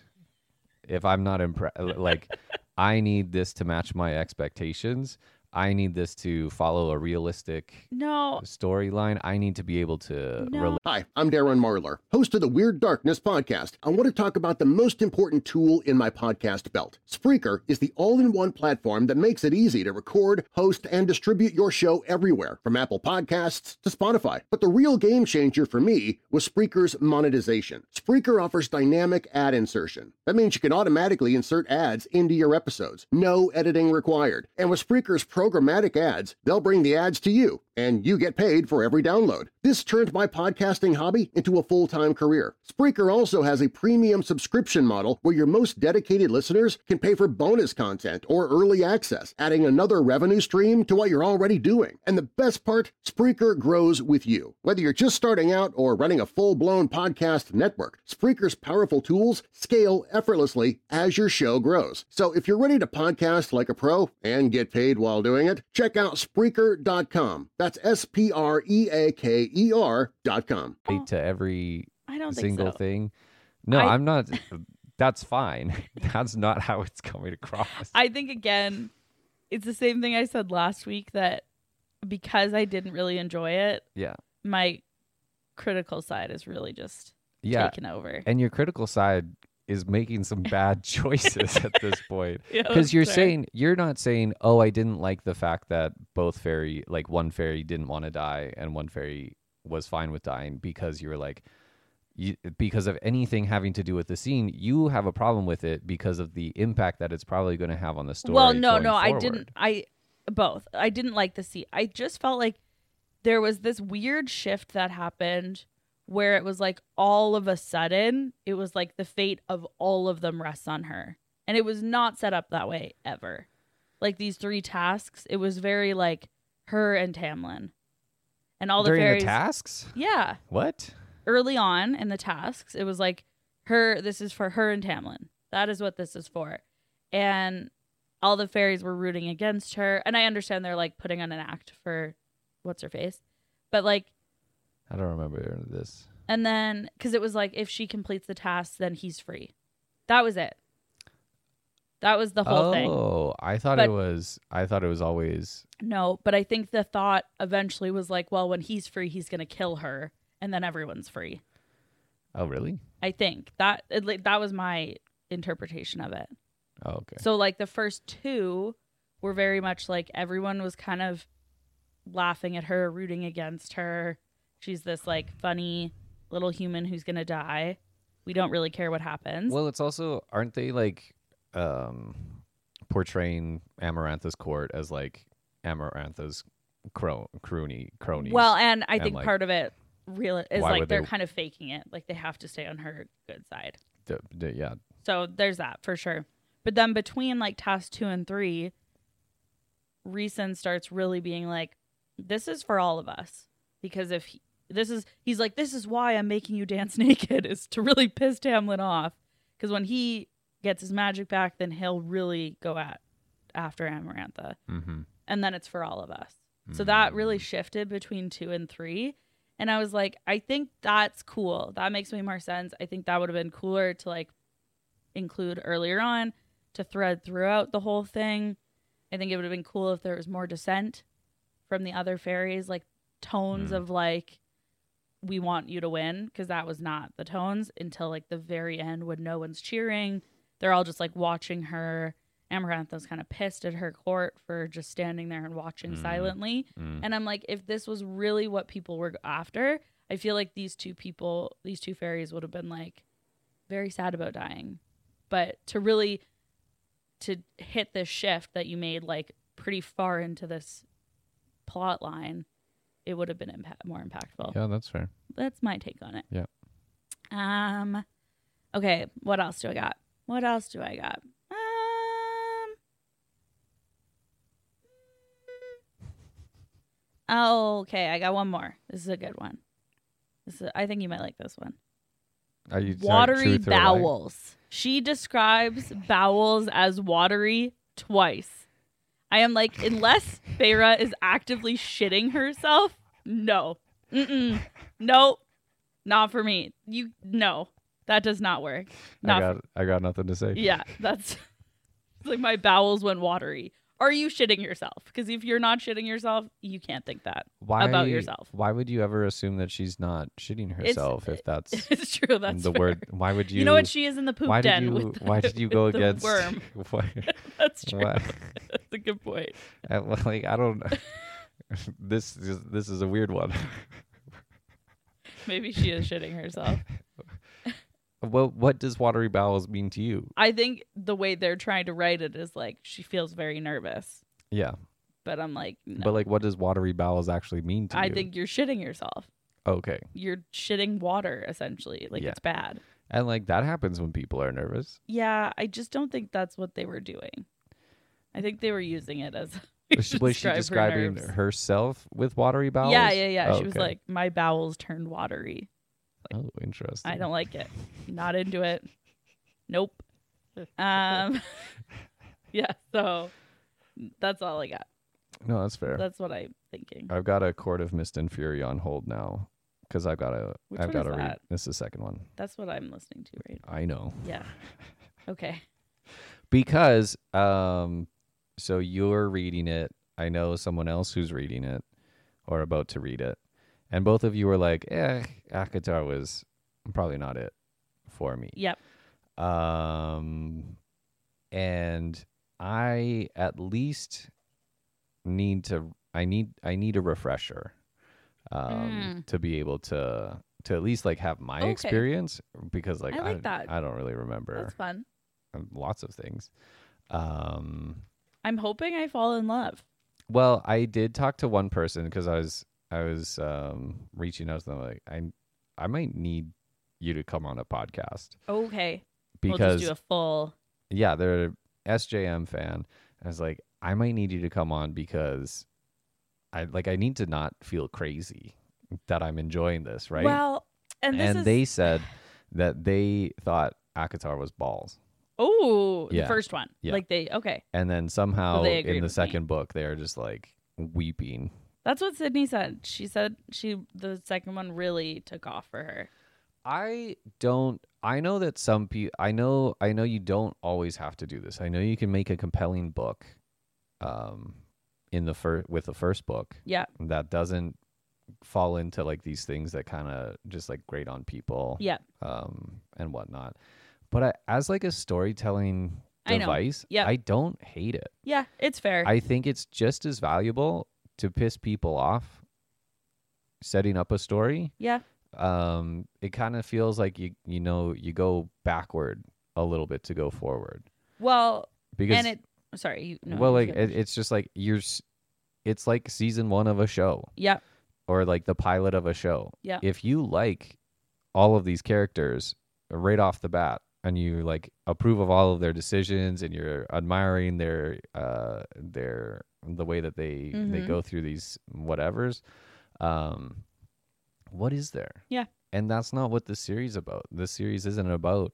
If I'm not like, I need this to match my expectations. I need this to follow a realistic No, storyline. I need to be able to No. relate. Hi, I'm Darren Marlar, host of the Weird Darkness podcast. I want to talk about the most important tool in my podcast belt. Spreaker is the all-in-one platform that makes it easy to record, host, and distribute your show everywhere, from Apple Podcasts to Spotify. But the real game changer for me was Spreaker's monetization. Spreaker offers dynamic ad insertion. That means you can automatically insert ads into your episodes. No editing required. And with Spreaker's programmatic ads, they'll bring the ads to you, and you get paid for every download. This turned my podcasting hobby into a full-time career. Spreaker also has a premium subscription model where your most dedicated listeners can pay for bonus content or early access, adding another revenue stream to what you're already doing. And the best part, Spreaker grows with you. Whether you're just starting out or running a full-blown podcast network, Spreaker's powerful tools scale effortlessly as your show grows. So if you're ready to podcast like a pro and get paid while doing it, check out Spreaker.com. That's Spreaker.com. To every I don't single think so. thing. No, I- I'm not. That's fine. That's not how it's coming across. I think again, it's the same thing I said last week that because I didn't really enjoy it, yeah. my critical side is really just Yeah. taken over. And your critical side is making some bad choices at this point. Yeah, Because you're that's fair. saying, you're not saying, oh, I didn't like the fact that both fairy, like one fairy didn't want to die and one fairy was fine with dying because you were like, because of anything having to do with the scene, you have a problem with it because of the impact that it's probably going to have on the story. Well, no, going I forward. didn't. Both. I didn't like the scene. I just felt like there was this weird shift that happened where it was like all of a sudden it was like the fate of all of them rests on her, and it was not set up that way ever. Like these 3 tasks, it was very like her and Tamlin, and all During the fairies. the tasks? Yeah, What? early on in the tasks, it was like her. This is for her and Tamlin. That is what this is for, and all the fairies were rooting against her. And I understand they're like putting on an act for what's her face, but like, I don't remember this. and then because it was like if she completes the task, then he's free. That was it. That was the whole thing. Oh, I thought But- it was always. No, but I think the thought eventually was like, well, when he's free, he's gonna kill her, and then everyone's free. Oh, really? I think that was my interpretation of it. Oh, okay. So like the first 2 were very much like everyone was kind of laughing at her, rooting against her. She's this like funny little human who's going to die. We don't really care what happens. Well, it's also, aren't they like portraying Amarantha's court as like Amarantha's cronies. Well, and I and, think like, part of it is why like would they're they- kind of faking it. Like they have to stay on her good side. Yeah. So there's that for sure. But then between like task 2 and 3, Rhysand starts really being like, this is for all of us. Because if he's like, this is why I'm making you dance naked, is to really piss Tamlin off. Because when he gets his magic back, then he'll really go after Amarantha. Mm-hmm. And then it's for all of us. So that really shifted between 2 and 3. And I was like, I think that's cool. That makes way more sense. I think that would have been cooler to like include earlier on, to thread throughout the whole thing. I think it would have been cool if there was more dissent from the other fairies, like tones of like, we want you to win, because that was not the tones until like the very end when no one's cheering. They're all just like watching her. Amarantha's kind of pissed at her court for just standing there and watching silently. And I'm like, if this was really what people were after, I feel like these two fairies would have been like very sad about dying. But to hit this shift that you made like pretty far into this plot line, it would have been more impactful. Yeah, that's fair. That's my take on it. Yeah. Okay, what else do I got? Okay, I got one more. This is a good one. I think you might like this one. Are you Watery truth or lie? bowels. She describes bowels as watery twice. I am like, unless Feyre is actively shitting herself, no. Nope. Not for me. No. That does not work. I got nothing to say. Yeah, that's it's like my bowels went watery. Are you shitting yourself? Because if you're not shitting yourself, you can't think that about yourself. Why would you ever assume that she's not shitting herself if that's It's true. That's the fair. word? Why would you? You know what? She is in the poop why den. did you? with Why did you go with the against? worm? Why, That's true. why- That's a good point. like I don't. This is a weird one. Maybe she is shitting herself. Well, what does watery bowels mean to you? I think the way they're trying to write it is like she feels very nervous. Yeah, But I'm like, no. but like, what does watery bowels actually mean to you? I think you're shitting yourself. Okay, You're shitting water, essentially. Like, Yeah. it's bad. and like that happens when people are nervous. Yeah, I just don't think that's what they were doing. I think they were using it as Was she describing nerves. herself with watery bowels? Yeah. Oh, She was okay. like, my bowels turned watery. Oh, interesting. I don't like it. Not into it. Nope. Yeah, so that's all I got. No, that's fair. That's what I'm thinking. I've got a Court of Mist and Fury on hold now because I've got to. Which I've one got is to read. that? This is the second one. That's what I'm listening to right now. I know Yeah. Okay. because so you're reading it. I know someone else who's reading it or about to read it, and both of you were like, ACOTAR was probably not it for me. Yep. And I at least need I need a refresher to be able to at least like have my Okay. experience, because like I like that. I don't really remember That's fun. lots of things. I'm hoping I fall in love. Well, I did talk to one person because I was reaching out to them like I might need you to come on a podcast Okay. because We'll just do a full. yeah, they're an SJM fan. I was like, I might need you to come on because I need to not feel crazy that I'm enjoying this, right? Well, and this is. they said that they thought ACOTAR was balls. Oh, Yeah. the first one. Yeah. Like okay. And then somehow they agreed in the with me. second book they are just like weeping. That's what Sydney said. She said the second one really took off for her. I know that some people I know you don't always have to do this. I know you can make a compelling book with the first book Yeah. that doesn't fall into like these things that kind of just like grate on people Yeah. and whatnot. But as like a storytelling I know. device, Yep. I don't hate it. Yeah. It's fair. I think it's just as valuable to piss people off setting up a story. yeah. It kind of feels like you go backward a little bit to go forward Well, because and it. Sorry. You, no, well, you like finish. it's just like it's like season 1 of a show Yep. or like the pilot of a show. Yeah. If you like all of these characters right off the bat and you like approve of all of their decisions and you're admiring their the way that they go through these whatevers, what is there? Yeah. And that's not what this series is about. This series isn't about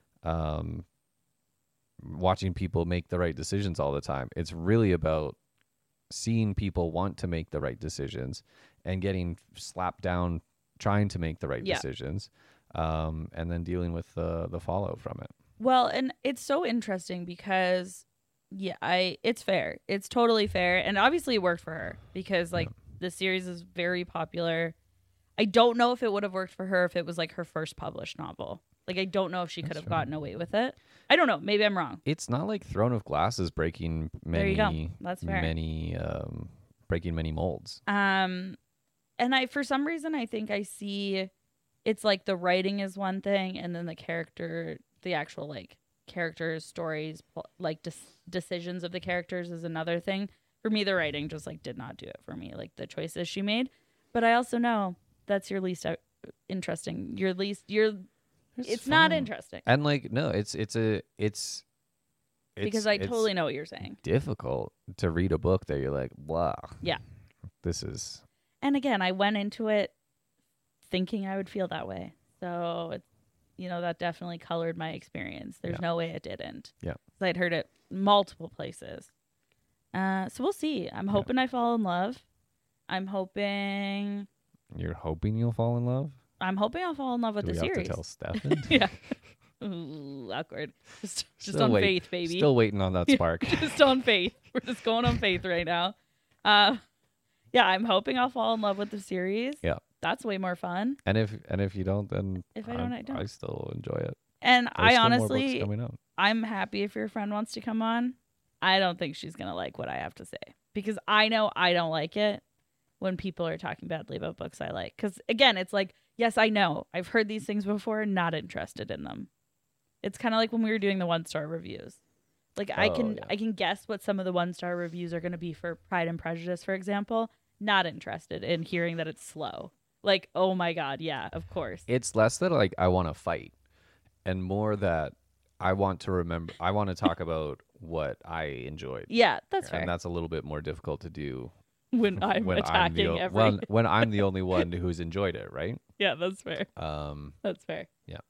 watching people make the right decisions all the time. It's really about seeing people want to make the right decisions and getting slapped down trying to make the right decisions, and then dealing with the fallout from it. Well, and it's so interesting because, it's fair. It's totally fair. And obviously it worked for her because, like, the series is very popular. I don't know if it would have worked for her if it was, like, her first published novel. Like, I don't know if she could have gotten away with it. I don't know. Maybe I'm wrong. It's not like Throne of Glass is breaking many, There you go. That's fair. breaking many molds. And for some reason, I think I see it's like the writing is one thing, and then the actual like characters, stories, like decisions of the characters is another thing. For me, the writing just like did not do it for me, like the choices she made. But I also know that's your least interesting. It's not interesting. And like, no, it's because I totally know what you're saying. Difficult to read a book that you're like, blah. Yeah. This is. And again, I went into it thinking I would feel that way. So, that definitely colored my experience. There's no way it didn't. Yeah. I'd heard it multiple places. So we'll see. I'm hoping I fall in love. I'm hoping. You're hoping you'll fall in love? I'm hoping I'll fall in love with the series. Do we have to tell Stefan? Yeah. Ooh, awkward. Just Still on faith, baby. Still waiting on that spark. Just on faith. We're just going on faith right now. I'm hoping I'll fall in love with the series. Yeah. That's way more fun. And if you don't, then if I don't, I don't. I still enjoy it. And There's I still more honestly, books coming out. I'm happy if your friend wants to come on. I don't think she's gonna like what I have to say because I know I don't like it when people are talking badly about books I like. Because again, it's like, yes, I know I've heard these things before, not interested in them. It's kind of like when we were doing the 1-star reviews. Like I can guess what some of the 1-star reviews are going to be for Pride and Prejudice, for example. Not interested in hearing that it's slow. Like, oh my God, yeah, of course. It's less that like I want to fight, and more that I want to talk about what I enjoyed. Yeah, that's fair. And that's a little bit more difficult to do when I'm attacking everything. When I'm the only one who's enjoyed it, right? Yeah, that's fair. That's fair. Yeah.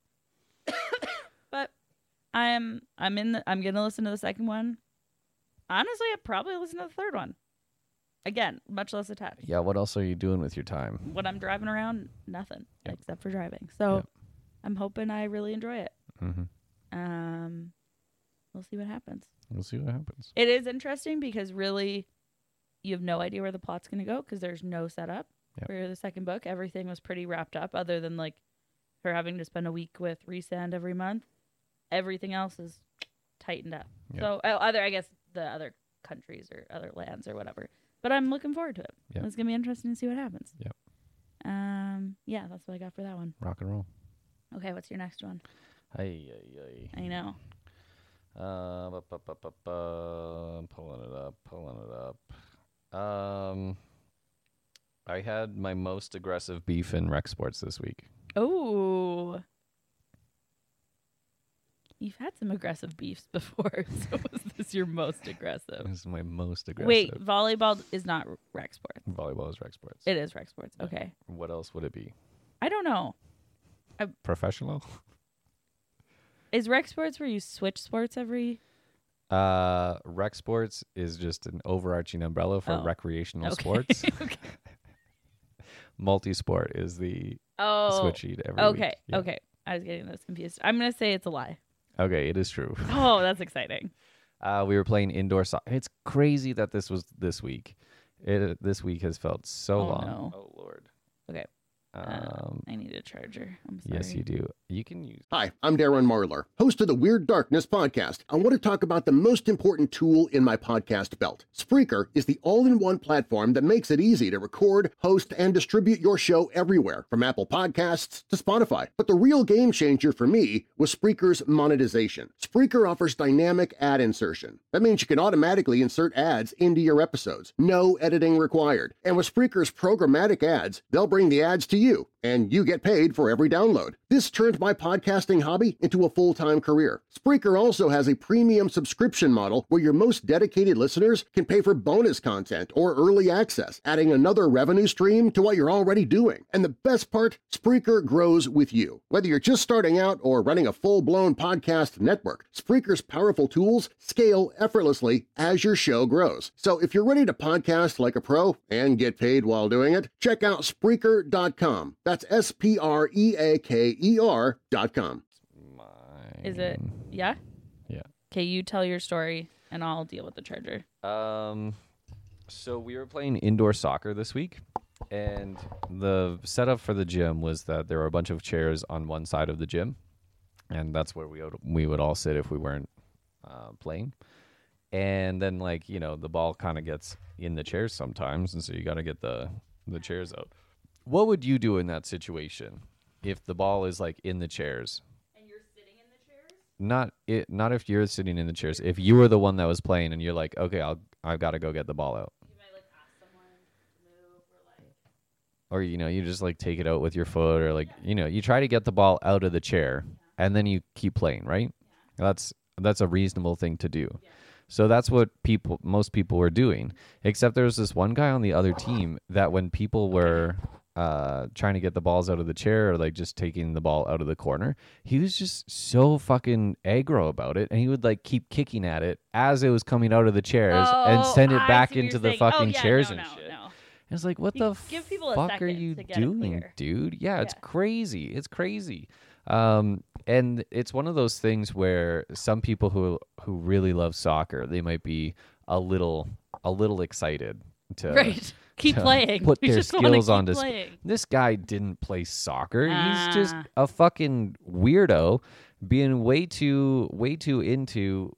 But I'm gonna listen to the second one. Honestly, I'd probably listen to the third one. Again, much less attached. Yeah, what else are you doing with your time? When I'm driving around, nothing except for driving. So I'm hoping I really enjoy it. Mm-hmm. We'll see what happens. We'll see what happens. It is interesting because really you have no idea where the plot's going to go because there's no setup for the second book. Everything was pretty wrapped up other than like her having to spend a week with Rhysand every month. Everything else is tightened up. Yep. So I guess the other countries or other lands or whatever. But I'm looking forward to it. Yep. It's going to be interesting to see what happens. Yep. Yeah, that's what I got for that one. Rock and roll. Okay, what's your next one? I know. Pulling it up. I had my most aggressive beef in rec sports this week. Oh. You've had some aggressive beefs before, so was this your most aggressive? This is my most aggressive. Wait, volleyball is not rec sports. Volleyball is rec sports. It is rec sports. Okay. What else would it be? I don't know. Professional? Is rec sports where you switch sports every... Rec sports is just an overarching umbrella for recreational sports. Okay. Multi-sport is the switchy every week. Yeah. Okay. I was getting this confused. I'm going to say it's a lie. Okay, it is true. Oh, that's exciting. We were playing indoor soccer. It's crazy that this was this week. This week has felt so long. No. Oh, Lord. Okay. I need a charger. I'm sorry. Yes, you do. You can use. Hi, I'm Darren Marlar, host of the Weird Darkness podcast. I want to talk about the most important tool in my podcast belt. Spreaker is the all-in-one platform that makes it easy to record, host, and distribute your show everywhere, from Apple Podcasts to Spotify. But the real game changer for me was Spreaker's monetization. Spreaker offers dynamic ad insertion. That means you can automatically insert ads into your episodes. No editing required. And with Spreaker's programmatic ads, they'll bring the ads to you, and you get paid for every download. This turned my podcasting hobby into a full-time career. Spreaker also has a premium subscription model where your most dedicated listeners can pay for bonus content or early access, adding another revenue stream to what you're already doing. And the best part, Spreaker grows with you. Whether you're just starting out or running a full-blown podcast network, Spreaker's powerful tools scale effortlessly as your show grows. So if you're ready to podcast like a pro and get paid while doing it, check out Spreaker.com. That's Spreaker.com. Is it? Yeah? Yeah. Okay, you tell your story, and I'll deal with the charger. So we were playing indoor soccer this week, and the setup for the gym was that there were a bunch of chairs on one side of the gym, and that's where we would all sit if we weren't playing. And then, like, you know, the ball kind of gets in the chairs sometimes, and so you got to get the chairs out. What would you do in that situation if the ball is, like, in the chairs? And you're sitting in the chairs? Not if you're sitting in the chairs. If you were the one that was playing and you're like, okay, I've got to go get the ball out. You might, like, ask someone to move or, like... Or, you know, you just, like, take it out with your foot or, like, you know, you try to get the ball out of the chair and then you keep playing, right? Yeah. That's a reasonable thing to do. Yeah. So that's what most people were doing, except there was this one guy on the other team that when people were trying to get the balls out of the chair or like just taking the ball out of the corner, he was just so fucking aggro about it, and he would like keep kicking at it as it was coming out of the chairs and send it back into the fucking chairs and shit. No. And it's like, what the fuck are you doing, dude? Yeah, it's crazy. It's crazy. And it's one of those things where some people who really love soccer, they might be a little excited to keep playing. Put their skills on display. This guy didn't play soccer. He's just a fucking weirdo, being way too into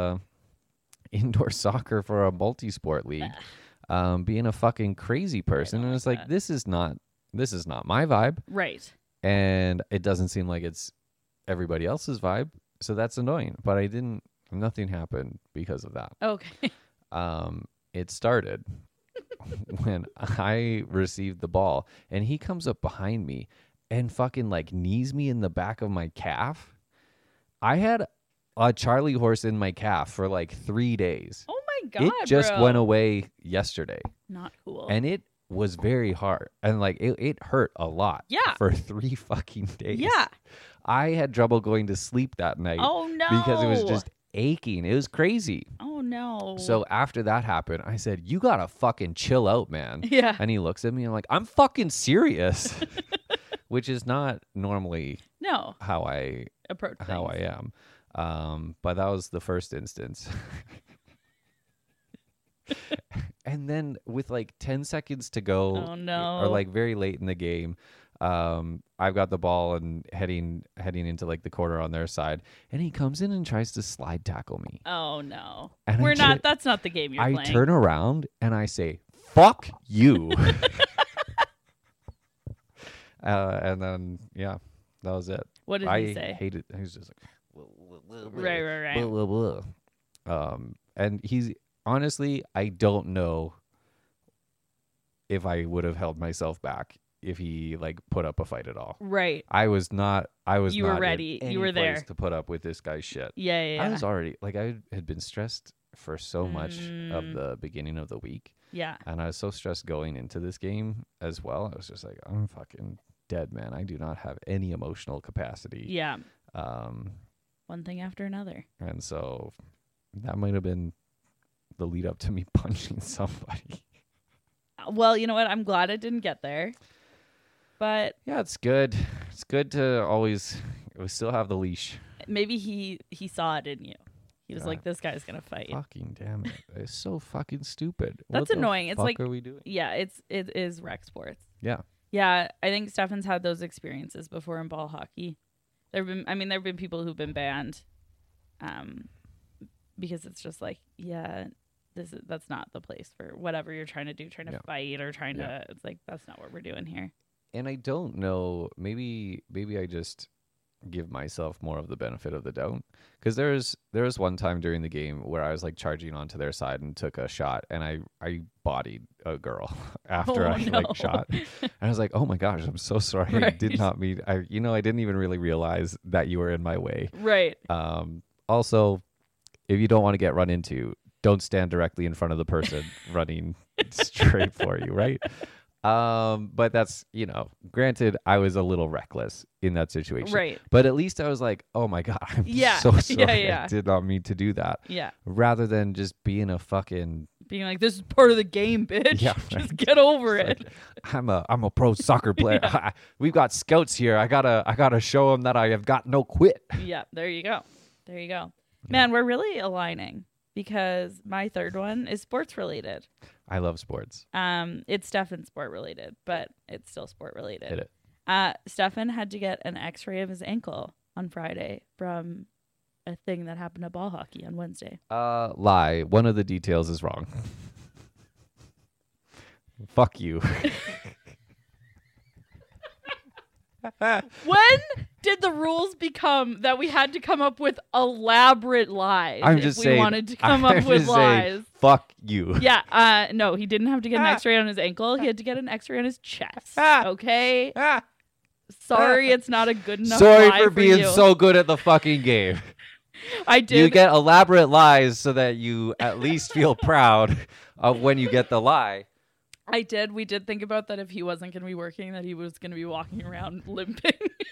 indoor soccer for a multi-sport league, being a fucking crazy person. And it's like, this is not my vibe. Right. And it doesn't seem like it's everybody else's vibe, so that's annoying. But nothing happened because of that. Okay. It started when I received the ball, and he comes up behind me and fucking like knees me in the back of my calf. I had a Charlie horse in my calf for like 3 days. Oh my God, it just went away yesterday. Not cool. And it was very hard, and like it hurt a lot. Yeah. For 3 fucking days. Yeah. I had trouble going to sleep that night. Oh no. Because it was just aching. It was crazy. Oh no. So after that happened, I said, "You gotta fucking chill out, man." Yeah. And he looks at me and I'm like, "I'm fucking serious," which is not normally how I approach things. how I am. But that was the first instance. And then with like 10 seconds to go, or like very late in the game, I've got the ball and heading into like the corner on their side, and he comes in and tries to slide tackle me. Oh no. And that's not the game you're playing. I turn around and I say, "Fuck you." And then that was it. What did he say? I hated. He was just like, right. blah, blah, blah. And he's honestly, I don't know if I would have held myself back if he like put up a fight at all. Right. I was not. You were ready. You were there to put up with this guy's shit. Yeah. I was already like, I had been stressed for so much of the beginning of the week. Yeah. And I was so stressed going into this game as well. I was just like, I'm fucking dead, man. I do not have any emotional capacity. Yeah. One thing after another. And so that might have been the lead up to me punching somebody. Well, you know what? I'm glad it didn't get there. But yeah, it's good. It's good to always we still have the leash. Maybe he saw it in you. He was like, "This guy's gonna fight." Fucking damn it! It's so fucking stupid. That's what annoying. The it's fuck like, are we doing? Yeah, it is rec sports. Yeah, Yeah, I think Stefan's had those experiences before in ball hockey. There've been people who've been banned, because it's just like, that's not the place for whatever you're trying to do, trying to fight or trying to. It's like, that's not what we're doing here. And I don't know. Maybe I just give myself more of the benefit of the doubt, because there was one time during the game where I was like charging onto their side and took a shot, and I bodied a girl after I shot, and I was like, oh my gosh, I'm so sorry. I did not mean. I didn't even really realize that you were in my way. Right. Also, if you don't want to get run into, don't stand directly in front of the person running straight for you, right? But that's, granted, I was a little reckless in that situation. Right. But at least I was like, oh my God, I'm so sorry. I did not mean to do that. Yeah. Rather than just being a fucking... Being like, this is part of the game, bitch. Yeah, just get over it. Like, I'm a pro soccer player. We've got scouts here. I gotta show them that I have got no quit. Yeah, there you go. Man, we're really aligning, because my third one is sports related. I love sports. It's Stefan sport related, but it's still sport related. Hit it. Stefan had to get an X-ray of his ankle on Friday from a thing that happened at ball hockey on Wednesday. Lie. One of the details is wrong. Fuck you. When did the rules become that we had to come up with elaborate lies? I'm just saying. We wanted to come up with lies. Fuck you. Yeah. No, he didn't have to get an X-ray on his ankle. He had to get an X-ray on his chest. Okay. Sorry, it's not a good enough. Sorry lie for being you. so good at the fucking game. I did. You get elaborate lies so that you at least feel proud of when you get the lie. I did. We did think about that if he wasn't going to be working, that he was going to be walking around limping.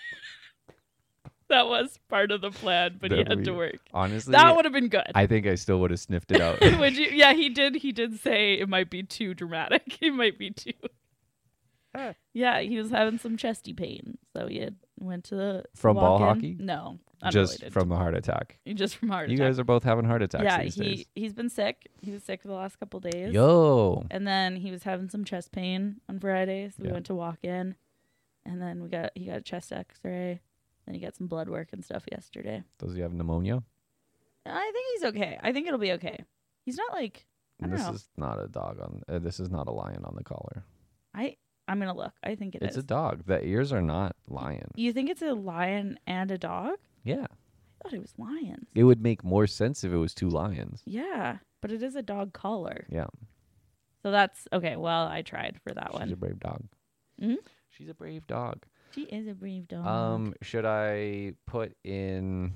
That was part of the plan, but he had to work. Honestly, that would have been good. I think I still would have sniffed it out. Would you? Yeah, he did. He did say it might be too dramatic. It might be too. Yeah, he was having some chesty pain, so he went to the from ball walk-in. hockey. No, just from a heart attack. Just from heart attack. You guys are both having heart attacks. Yeah, these days. he's been sick. He was sick for the last couple days. Yo. And then he was having some chest pain on Friday, so we went to walk in, and then he got a chest X-ray, then he got some blood work and stuff yesterday. Does he have pneumonia? I think he's okay. I think it'll be okay. He's not like This is not a dog on. This is not a lion on the collar. I'm gonna look. I think it's a dog. The ears are not lion. You think it's a lion and a dog? Yeah. I thought it was lions. It would make more sense if it was two lions. Yeah, but it is a dog collar. Yeah. So that's okay. Well, I tried for that one. She's a brave dog. Mm-hmm. She's a brave dog. She is a brave dog. Should I put in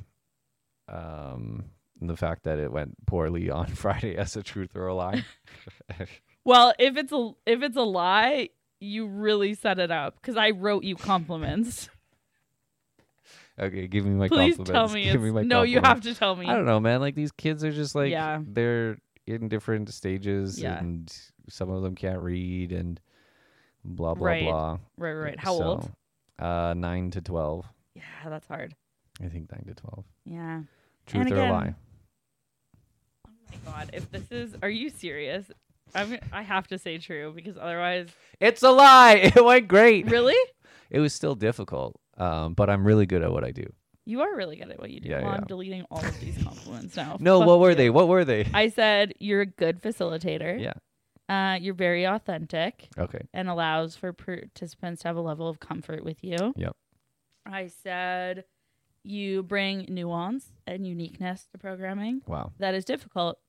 the fact that it went poorly on Friday as a truth or a lie? Well, if it's a lie, you really set it up, because I wrote you compliments. Okay, give me my Please compliments. tell me. Give me my No, you compliments. have to tell me. I don't know, man. Like, these kids are just like, Yeah. they're in different stages, Yeah. and some of them can't read, and blah, blah, Right. blah. Right. How old? 9 to 12. Yeah, that's hard. I think 9 to 12. Yeah. Truth And or a again- lie? Oh my God, if this is, are you serious? I have to say true, because otherwise. It's a lie. It went great. Really? It was still difficult, but I'm really good at what I do. You are really good at what you do. Yeah, Well, yeah. I'm deleting all of these compliments now. No, Fuck what were you. they? What were they? I said you're a good facilitator. Yeah. You're very authentic Okay. and allows for participants to have a level of comfort with you. Yep. I said you bring nuance and uniqueness to programming. Wow. That is difficult,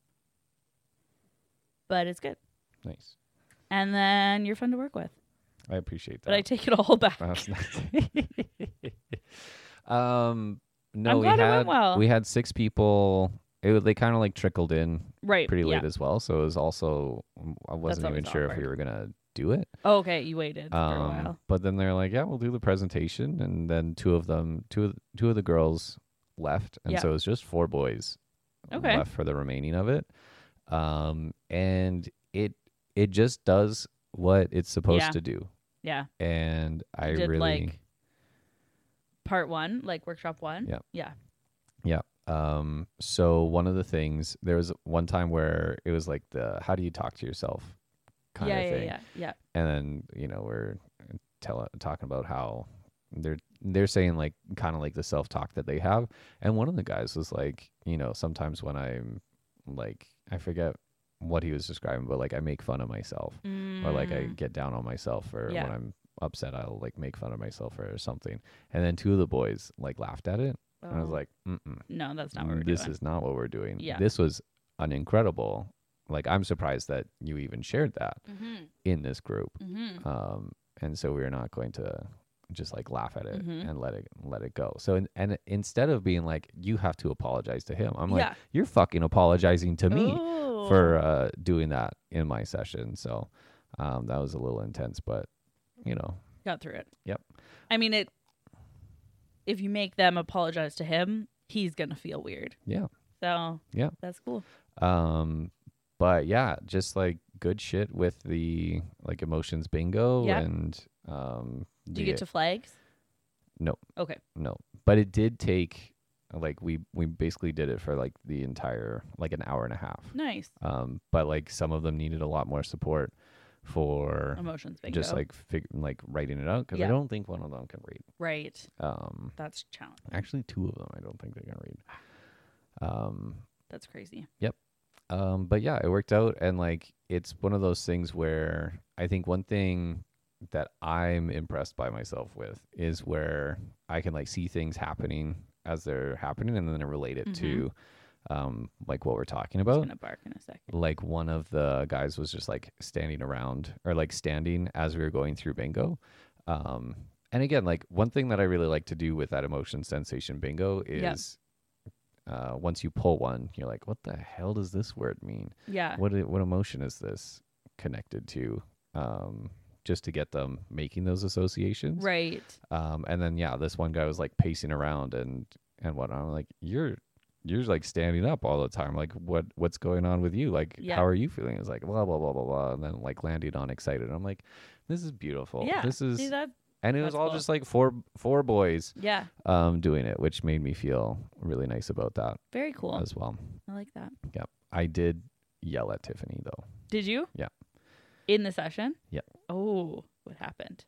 but it's good. Nice. And then you're fun to work with. I appreciate that. But I take it all back. That's nice. No, I'm glad it went well. we had 6 people. They kind of like trickled in Right. pretty late yeah. as well. So it was also, I wasn't even always sure if awkward. we were gonna do it. Oh, okay, you waited for a while. But then they're like, yeah, we'll do the presentation, and then two of the girls left, and Yeah. so it was just 4 boys Okay. left for the remaining of it. And it just does what it's supposed Yeah. to do, Yeah. and I did, really like, part 1, like workshop 1. Yeah. Yeah. yeah. So one of the things, there was one time where it was like the how do you talk to yourself kind of thing. Yeah. And then, we're talking about how they're saying like kind of like the self-talk that they have. And one of the guys was like, sometimes when I'm like, I forget what he was describing, but like I make fun of myself or like I get down on myself, or when I'm upset, I'll like make fun of myself or something. And then two of the boys like laughed at it. And I was like, no, that's not what we're doing. This is not what we're doing. Yeah. This was an incredible, like, I'm surprised that you even shared that in this group. And so we're not going to just like laugh at it and let it go. So, and instead of being like, you have to apologize to him, I'm like, you're fucking apologizing to me for doing that in my session. So that was a little intense, but got through it. Yep. I mean, if you make them apologize to him, he's gonna feel weird. Yeah. So yeah, that's cool. But yeah, just like good shit with the like emotions bingo and do you get to flags? No. Okay. No. But it did take like we basically did it for like the entire like an hour and a half. Nice. But like some of them needed a lot more support for emotions bingo. Just like like writing it out, because I don't think one of them can read. Right. That's challenging. Actually, two of them I don't think they can read. That's crazy. Yep. But yeah, it worked out, and like it's one of those things where I think one thing that I'm impressed by myself with is where I can like see things happening as they're happening and then relate it to like what we're talking about. I'm gonna bark in a second. Like one of the guys was just like standing around or like standing as we were going through bingo. And again, like one thing that I really like to do with that emotion sensation bingo is once you pull one, you're like, what the hell does this word mean? Yeah. What emotion is this connected to? Just to get them making those associations. Right. And then, this one guy was like pacing around and whatnot. I'm like, you're like standing up all the time. Like what's going on with you? Like, how are you feeling? It's like, blah, blah, blah, blah, blah. And then like landing on excited. And I'm like, this is beautiful. Yeah. This is, see that? And it was all just like four boys doing it, which made me feel really nice about that. Very cool. As well. I like that. Yep. I did yell at Tiffany though. Did you? Yeah. In the session? Yep. Oh, what happened?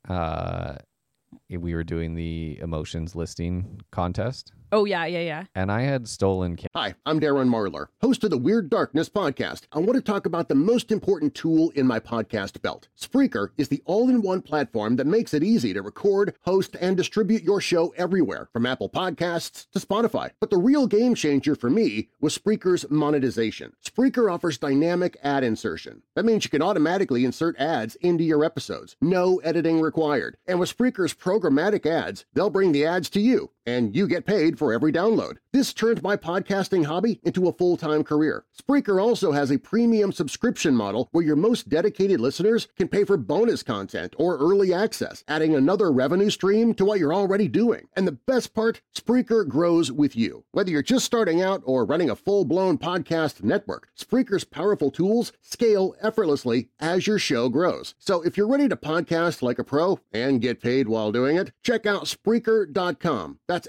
We were doing the emotions listing contest. Oh, yeah. And I had stolen... Hi, I'm Darren Marlar, host of the Weird Darkness podcast. I want to talk about the most important tool in my podcast belt. Spreaker is the all-in-one platform that makes it easy to record, host, and distribute your show everywhere, from Apple Podcasts to Spotify. But the real game changer for me was Spreaker's monetization. Spreaker offers dynamic ad insertion. That means you can automatically insert ads into your episodes. No editing required. And with Spreaker's programmatic ads, they'll bring the ads to you, and you get paid for every download. This turned my podcasting hobby into a full-time career. Spreaker also has a premium subscription model where your most dedicated listeners can pay for bonus content or early access, adding another revenue stream to what you're already doing. And the best part, Spreaker grows with you. Whether you're just starting out or running a full-blown podcast network, Spreaker's powerful tools scale effortlessly as your show grows. So if you're ready to podcast like a pro and get paid while doing it, check out Spreaker.com. That's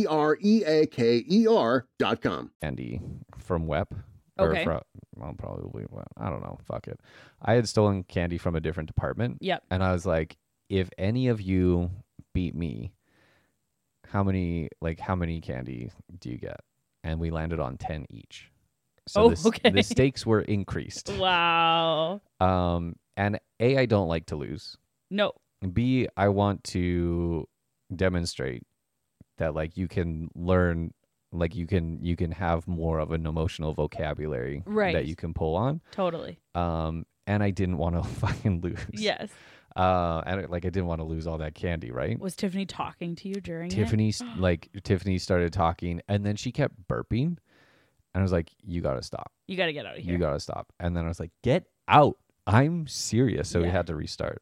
Spreaker.com. Candy from WEP. Okay. Well, probably, I don't know. Fuck it. I had stolen candy from a different department. Yep. And I was like, if any of you beat me, how many candy do you get? And we landed on 10 each. So the stakes were increased. Wow. And A, I don't like to lose. No. B, I want to demonstrate that like you can learn, like you can have more of an emotional vocabulary that you can pull on. Totally. And I didn't want to fucking lose. Yes. And I didn't want to lose all that candy, right? Was Tiffany talking to you during Tiffany started talking, and then she kept burping, and I was like, you gotta stop. You gotta get out of here. You gotta stop. And then I was like, get out. I'm serious. So we had to restart.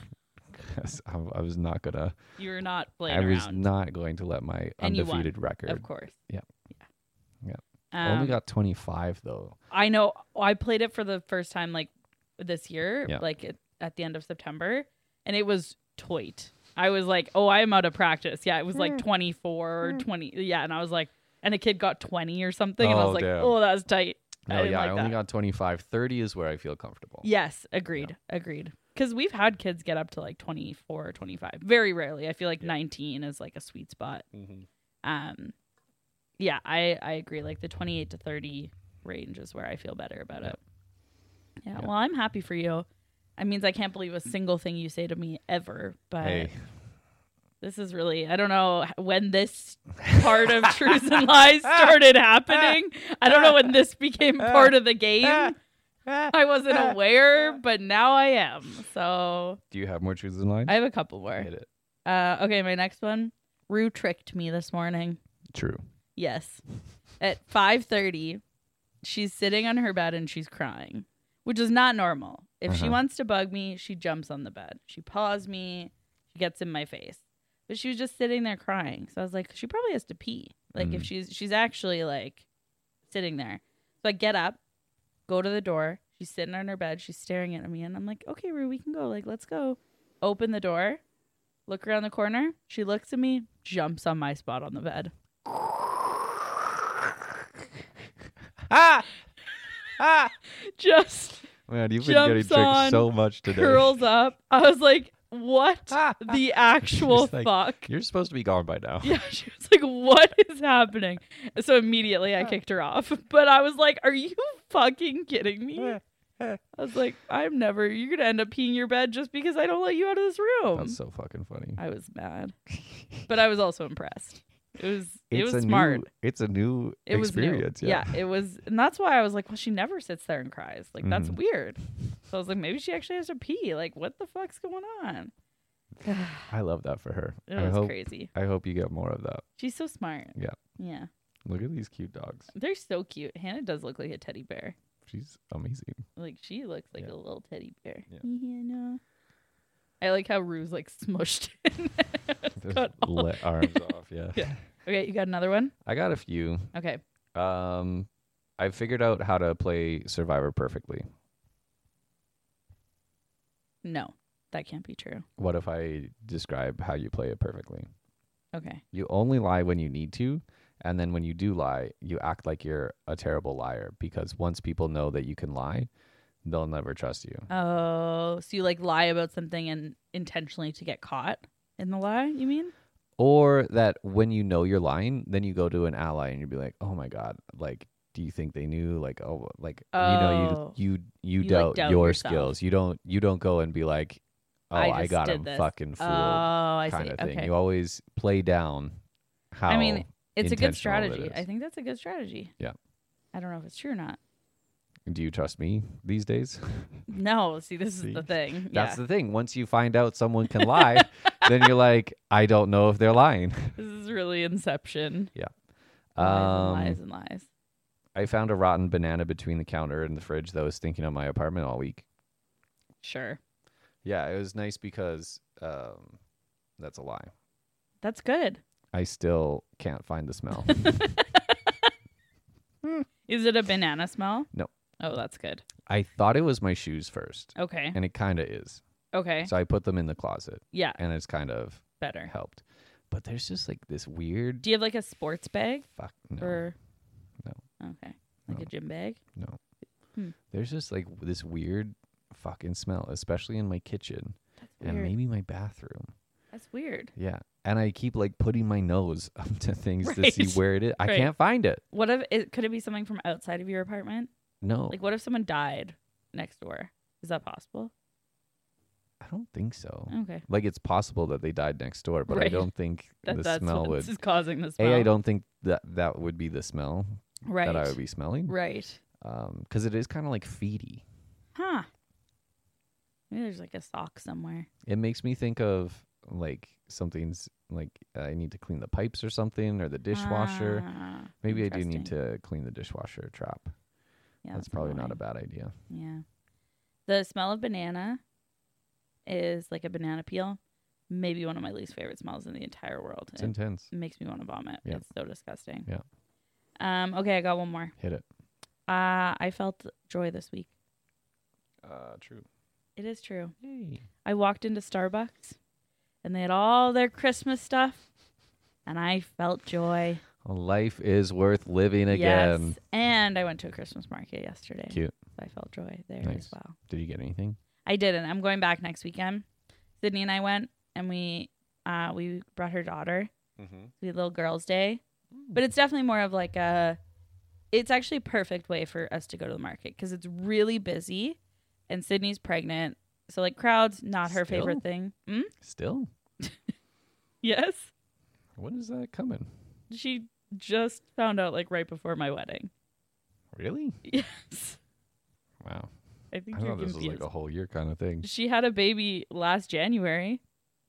I was not gonna. You were not playing around. I was around. not going to let my undefeated record. Of course. Yeah. Only got 25 though. I know. I played it for the first time like this year, Yeah. like at the end of September, and it was toit. I was like, oh, I am out of practice. Yeah, it was like 24 or 20. Yeah, and I was like, and a kid got 20 or something, and I was like, damn. oh, that was tight. No, I only got 25. 30 is where I feel comfortable. Yes, agreed. Agreed. because we've had kids get up to like 24 or 25. Very rarely. I feel like 19 is like a sweet spot. Yeah, I agree. Like the 28 to 30 range is where I feel better about it. Yeah, well, I'm happy for you. It means I can't believe a single thing you say to me ever, but Hey. this is really, I don't know when this part of Truths and Lies started happening. I don't know when this became part of the game. I wasn't aware, but now I am. So Do you have more truths in line? I have a couple more. Hit it. Okay, my next one. Rue tricked me this morning. True. Yes. At 5:30, she's sitting on her bed and she's crying, which is not normal. If she wants to bug me, she jumps on the bed. She paws me. She gets in my face. But she was just sitting there crying. So I was like, she probably has to pee. Like if she's actually like sitting there. So I get up, go to the door. She's sitting on her bed. She's staring at me. And I'm like, okay, Rue, we can go. Like, let's go. Open the door. Look around the corner. She looks at me, jumps on my spot on the bed. Just Man, you've been getting jumps on, tricked so much today. curls up. I was like, what the actual Just like, fuck? You're supposed to be gone by now. Yeah, she was like, what is happening? So immediately I kicked her off. But I was like, are you fucking kidding me? I was like, you're going to end up peeing your bed just because I don't let you out of this room. That's so fucking funny. I was mad. But I was also impressed. It was a smart. It's a new It was new. experience. Yeah, it was. And that's why I was like, well, she never sits there and cries. Like, that's weird. So I was like, maybe she actually has to pee. Like, what the fuck's going on? I love that for her. It was crazy. I hope you get more of that. She's so smart. Yeah. Yeah. Look at these cute dogs. They're so cute. Hannah does look like a teddy bear. She's amazing. Like, she looks like Yeah. a little teddy bear. Yeah. Hannah. I like how Rue's like smushed in. Cut off. Let arms off. Yeah. Yeah. Okay, you got another one? I got a few. Okay. I figured out how to play Survivor perfectly. No, that can't be true. What if I describe how you play it perfectly? Okay. You only lie when you need to, and then when you do lie, you act like you're a terrible liar, because once people know that you can lie, they'll never trust you. Oh, so you like lie about something and intentionally to get caught in the lie, you mean? Or that when you know you're lying, then you go to an ally and you'd be like, "Oh my god, like, do you think they knew?" Like, oh, like Oh. you like, doubt doubt your yourself. skills. You don't go and be like, "Oh, I just got did him this. fucking fooled," Oh, I kind see. of thing. Okay. You always play down how. I mean, it's a good intentional it strategy. is. I think that's a good strategy. Yeah. I don't know if it's true or not. Do you trust me these days? No, see, this See? is the thing. That's Yeah. the thing. Once you find out someone can lie, then you're like, I don't know if they're lying. This is really Inception. Yeah. Lies and lies. I found a rotten banana between the counter and the fridge that was stinking up my apartment all week. Sure. Yeah, it was nice because that's a lie. That's good. I still can't find the smell. Is it a banana smell? No. Oh, that's good. I thought it was my shoes first, Okay. and it kind of is. Okay. So I put them in the closet, Yeah. and it's kind of Better. helped. But there's just like this weird Do you have like a sports bag? fuck. No, Or No. Okay. Like No. a gym bag? no. Hmm. There's just like this weird fucking smell, especially in my kitchen That's and weird. maybe my bathroom. That's weird. Yeah. And I keep like putting my nose up to things to Right. see where it is. I Right. can't find it. What if could it be something from outside of your apartment? No. Like what if someone died next door? Is that possible? I don't think so. Okay. Like it's possible that they died next door, but I Right. don't think the That's smell what would. is causing the smell. I don't think that would be the smell right. that I would be smelling. Right. Because it is kind of like feety. Huh. Maybe there's like a sock somewhere. It makes me think of like something's like I need to clean the pipes or something, or the dishwasher. Ah, Maybe I do need interesting. to clean the dishwasher trap. Yeah, That's probably not a annoying. bad idea. Yeah. The smell of banana is like a banana peel. Maybe one of my least favorite smells in the entire world. It's It intense. makes me want to vomit. Yeah. It's so disgusting. Yeah. Okay, I got one more. Hit it. I felt joy this week. True. It is true. Hey. I walked into Starbucks and they had all their Christmas stuff and I felt joy. Life is worth living again. Yes. And I went to a Christmas market yesterday. Cute. So I felt joy there Nice. as well. Did you get anything? I didn't. I'm going back next weekend. Sydney and I went, and we brought her daughter. We had a little girls' day. But it's definitely more of like it's actually a perfect way for us to go to the market because it's really busy, and Sydney's pregnant. So like crowds, not her favorite thing. Still? Yes. When is that coming? She just found out like right before my wedding. Really? Yes. Wow. I think I you're thought this was confused. like a whole year kind of thing. She had a baby last January.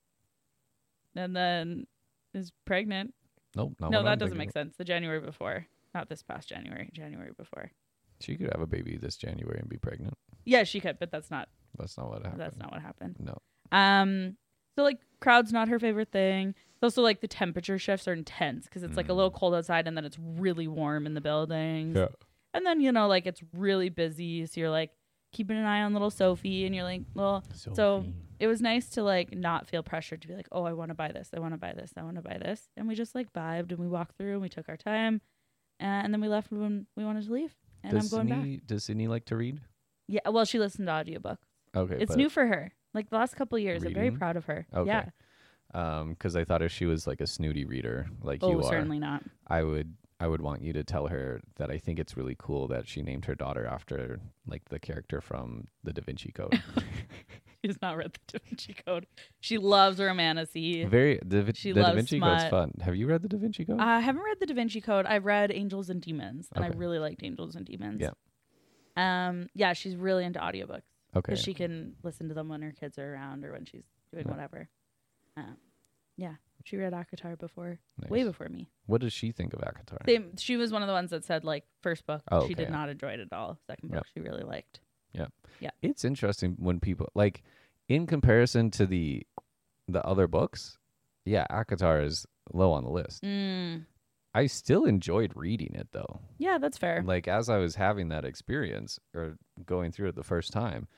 And then is pregnant. Nope. Not No, what that I'm doesn't thinking make sense. The January before. Not this past January. January before. She could have a baby this January and be pregnant. Yeah, she could, but that's not That's not what happened. that's not what happened. No. So like crowd's not her favorite thing. It's also like the temperature shifts are intense because it's like a little cold outside and then it's really warm in the buildings. Yeah. And then, like it's really busy. So you're like keeping an eye on little Sophie and you're like, well, so it was nice to like not feel pressured to be like, oh, I want to buy this. I want to buy this. I want to buy this. And we just like vibed and we walked through and we took our time. And then we left when we wanted to leave. And I'm going back. Does Sydney like to read? Yeah. Well, she listened to audiobooks. Okay. It's but new for her. Like the last couple of years. I'm very Reading? proud of her. Okay. Yeah. Because I thought if she was like a snooty reader like you Oh, are, certainly not. I would want you to tell her that I think it's really cool that she named her daughter after like the character from the Da Vinci Code. She's not read the Da Vinci Code. She loves romantasy. The Da loves Vinci Code's smut. fun. Have you read the Da Vinci Code? I haven't read the Da Vinci Code. I've read Angels and Demons, and I Okay. really liked Angels and Demons. Yeah. Yeah, she's really into audiobooks Okay. because she can listen to them when her kids are around or when she's doing whatever. Yeah, she read ACOTAR before, way Nice. before me. What does she think of ACOTAR? She was one of the ones that said like first book Oh, she did okay. not enjoy it at all. Second book she really liked. It's interesting when people like in comparison to the other books. Yeah, ACOTAR is low on the list. I still enjoyed reading it though. Yeah, that's fair. Like as I was having that experience or going through it the first time,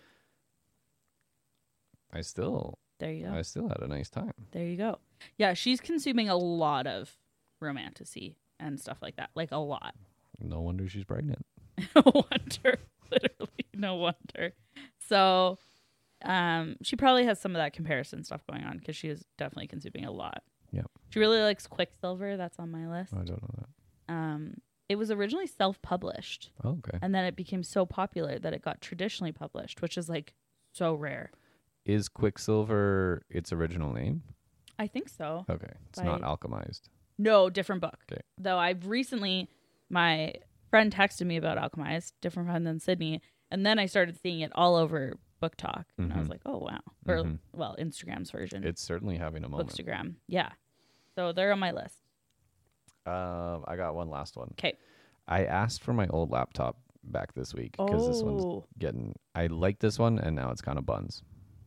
I still There you go. had a nice time. There you go. Yeah, she's consuming a lot of romantasy and stuff like that. Like a lot. No wonder she's pregnant. No wonder. Literally, no wonder. So, she probably has some of that comparison stuff going on because she is definitely consuming a lot. Yeah. She really likes Quicksilver. That's on my list. I don't know that. It was originally self-published, Oh, okay. and then it became so popular that it got traditionally published, which is like so rare. Is Quicksilver its original name? I think so. Okay. It's not By- alchemized. No, different book. Okay. Though I've recently, my friend texted me about Alchemized, different friend than Sydney, and then I started seeing it all over Book Talk, and I was like, oh wow, or well, Instagram's version, It's certainly having a moment. Bookstagram, yeah. So they're on my list. I got one last one. Okay. I asked for my old laptop back this week because this one's Oh. getting. I like this one, and now it's kind of buns.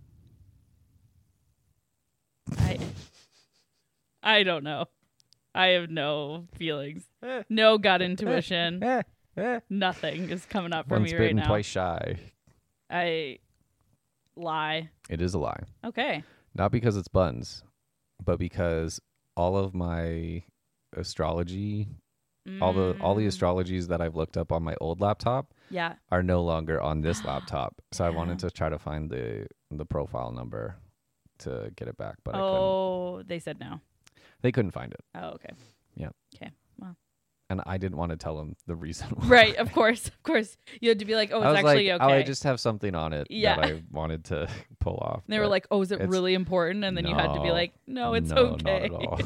I don't know. I have no feelings, no gut intuition, nothing is coming up for Once me right bitten, now. twice shy. I lie. It is a lie. Okay. Not because it's buns, but because all of my astrology, all the astrologies that I've looked up on my old laptop Yeah. are no longer on this laptop. So I wanted to try to find the profile number to get it back, but I couldn't. Oh, they said no. They couldn't find it. Oh, okay. Yeah. Okay. Well. And I didn't want to tell them the reason why. Right, of course. You had to be like, oh, I it's was actually like, okay. oh, I just have something on it Yeah. that I wanted to pull off. And they were but like, oh, is it it's- really important? And then you had to be No. like, no, it's no, okay. Not at all.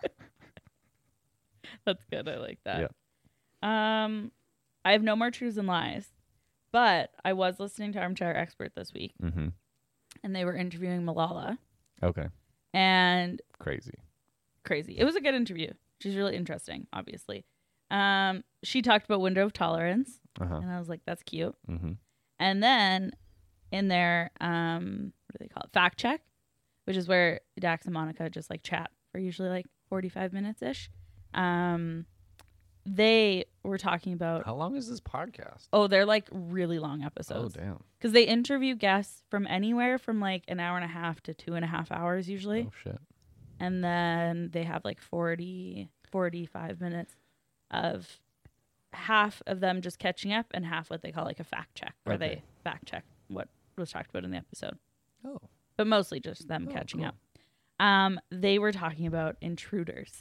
That's good. I like that. Yeah. I have no more truths and lies, but I was listening to Armchair Expert this week, Mm-hmm. and they were interviewing Malala, Okay. and Crazy. crazy. It was a good interview. She's really interesting, obviously. She talked about window of tolerance, Uh-huh. and I was like, that's cute. Mm-hmm. And then in their what do they call it? Fact check, which is where Dax and Monica just like chat for usually like 45 minutes ish. They were talking about How long is this podcast? they're like really long Oh, episodes damn. because they interview guests from anywhere from like an hour and a half to 2.5 hours usually, Oh, shit. and then they have like 45 minutes of half of them just catching up and half what they call like a fact check, where Okay. they fact check what was talked about in the episode. Oh. But mostly just them catching cool. up. They were talking about intruders.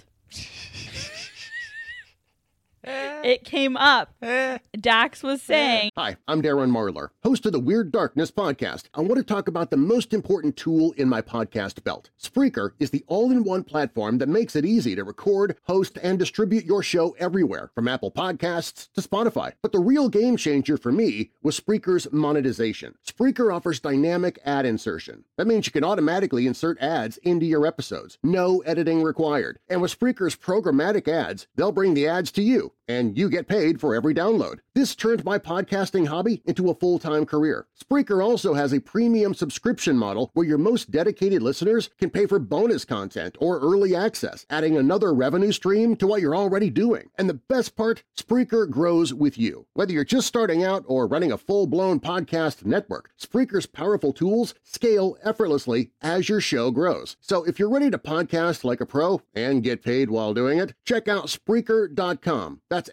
It came up. Dax was saying, Hi, I'm Darren Marlar, host of the Weird Darkness podcast. I want to talk about the most important tool in my podcast belt. Spreaker is the all-in-one platform that makes it easy to record, host, and distribute your show everywhere, from Apple Podcasts to Spotify. But the real game changer for me was Spreaker's monetization. Spreaker offers dynamic ad insertion. That means you can automatically insert ads into your episodes. No editing required. And with Spreaker's programmatic ads, they'll bring the ads to you, and you get paid for every download. This turned my podcasting hobby into a full-time career. Spreaker also has a premium subscription model where your most dedicated listeners can pay for bonus content or early access, adding another revenue stream to what you're already doing. And the best part, Spreaker grows with you. Whether you're just starting out or running a full-blown podcast network, Spreaker's powerful tools scale effortlessly as your show grows. So if you're ready to podcast like a pro and get paid while doing it, check out Spreaker.com. That's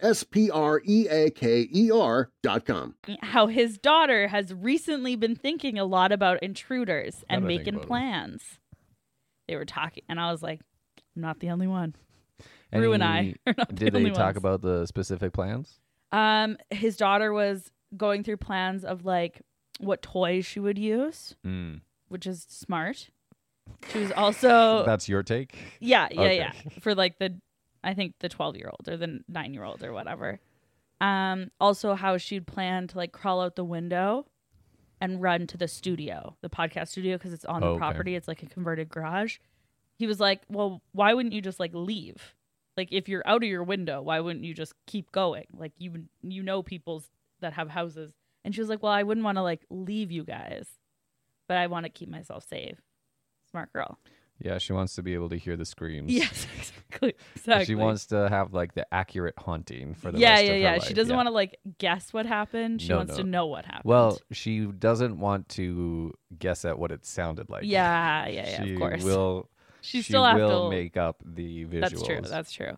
Spreaker.com. how his daughter has recently been thinking a lot about intruders and How'd I think making about 'em? plans. They were talking, and I was like, I'm not the only one. Rue and I are not the Did only they talk ones. about the specific plans? His daughter was going through plans of like what toys she would use, which is smart. She was also That's your take? yeah Okay. for like I think the 12-year-old or the 9-year-old or whatever. Also how she'd plan to like crawl out the window and run to the studio, the podcast studio, because it's on the Okay. property. It's like a converted garage. He was like, well, why wouldn't you just like leave? Like if you're out of your window, why wouldn't you just keep going? Like you know people that have houses. And she was like, well, I wouldn't want to like leave you guys, but I want to keep myself safe. Smart girl. Yeah, she wants to be able to hear the screams. Yes, exactly. She wants to have like the accurate haunting for the yeah, rest yeah, of her yeah. life. She doesn't want to like guess what happened. She No, wants no. to know what happened. Well, she doesn't want to guess at what it sounded like. yeah, She of course. will. She she still have will to make up the visuals. That's true. That's true.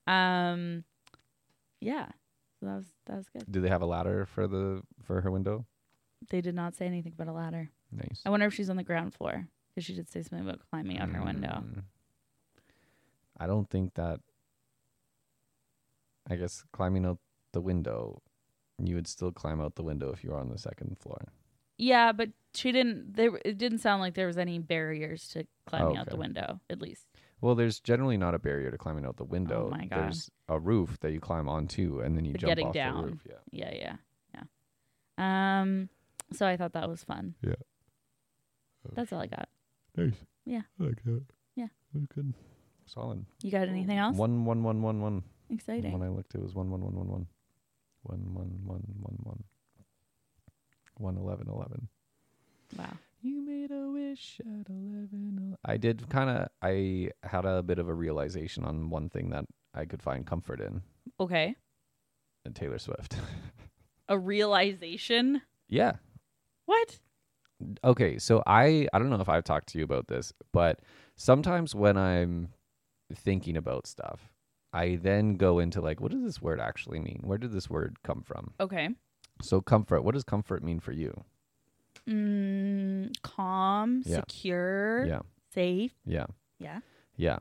Yeah. So that was good. Do they have a ladder for her window? They did not say anything about a ladder. Nice. I wonder if she's on the ground floor because she did say something about climbing out her window. I don't think that. I guess climbing out the window, you would still climb out the window if you were on the second floor. Yeah, but she didn't. It didn't sound like there was any barriers to climbing out the Okay. window. At least. Well, there's generally not a barrier to climbing out the window. Oh my God. There's a roof that you climb onto, and then you But jump getting off down. the roof. Yeah. Yeah. So I thought that was fun. Yeah. That's all I got. Nice. Yeah. I like that. Yeah. That was good. Solid. You got anything else? 1 1 1 1 1. Exciting. When I looked, it was 1 1 1 1 1. 1 1 1 1 1. 1 11 11. Wow. You made a wish at 11. I had a bit of a realization on one thing that I could find comfort in. Okay. Taylor Swift. A realization. Yeah. What? Okay, so I don't know if I've talked to you about this, but sometimes when I'm thinking about stuff, I then go into like, what does this word actually mean? Where did this word come from? Okay. So comfort, what does comfort mean for you? Calm, Yeah. secure, Yeah. safe. Yeah. Yeah. Yeah.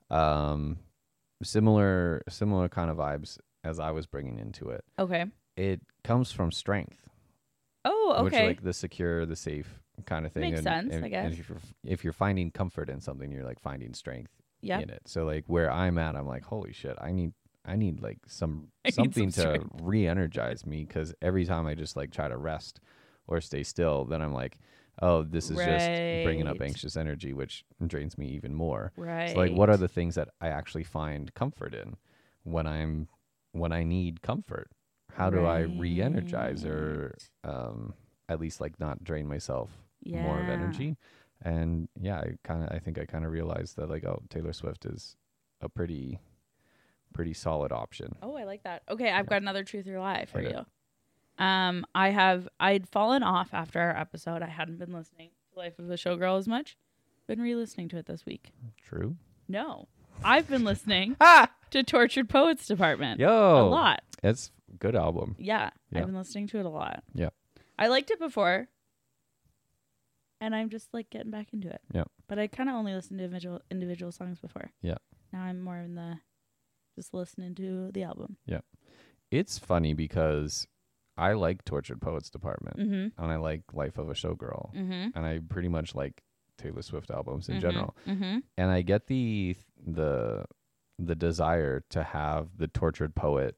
Similar kind of vibes as I was bringing into it. Okay. It comes from strength. Oh, Which okay. like the secure, the safe kind of thing. Makes sense, I and guess. if you're finding comfort in something, you're like finding strength Yeah. in it. So like where I'm at, I'm like, holy shit, I need like I need something some to strength. re-energize me, because every time I just like try to rest or stay still, then I'm like, oh, this is just bringing up Right. anxious energy, which drains me even more. Right. So like, what are the things that I actually find comfort in when I need comfort? How do I re-energize or at least like not drain myself more of Yeah. energy? And yeah, I think I kind of realized that like, oh, Taylor Swift is a pretty solid option. Oh, I like that. Okay, I've got another truth or lie for Okay. you. I'd fallen off after our episode. I hadn't been listening to Life of the Showgirl as much. Been re-listening to it this week. True. No, I've been listening to Tortured Poets Department Yo, a lot. It's a good album. Yeah, Yeah. I've been listening to it a lot. Yeah. I liked it before. and I'm just like getting back into it. Yeah. But I kind of only listened to individual songs before. Yeah. Now I'm more in the just listening to the album. It's funny because I like Tortured Poets Department, Mm-hmm. and I like Life of a Showgirl, Mm-hmm. and I pretty much like Taylor Swift albums in Mhm. general. Mm-hmm. And I get the desire to have the tortured poet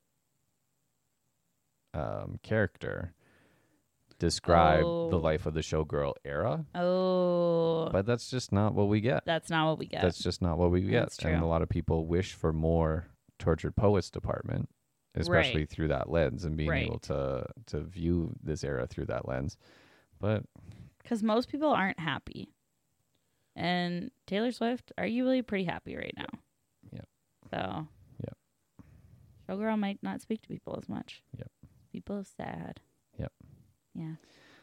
character describe the Oh. Life of the Showgirl era, Oh, but that's just not what we get. that's not what we get. That's just not what we get. That's And true. a lot of people wish for more Tortured Poets Department, especially Right. through that lens and being Right. able to view this era through that lens. But Because most people aren't happy. And Taylor Swift, arguably pretty happy right now. Yep. So. Yep. Showgirl might not speak to people as much. Yep. People are sad. Yep. Yeah.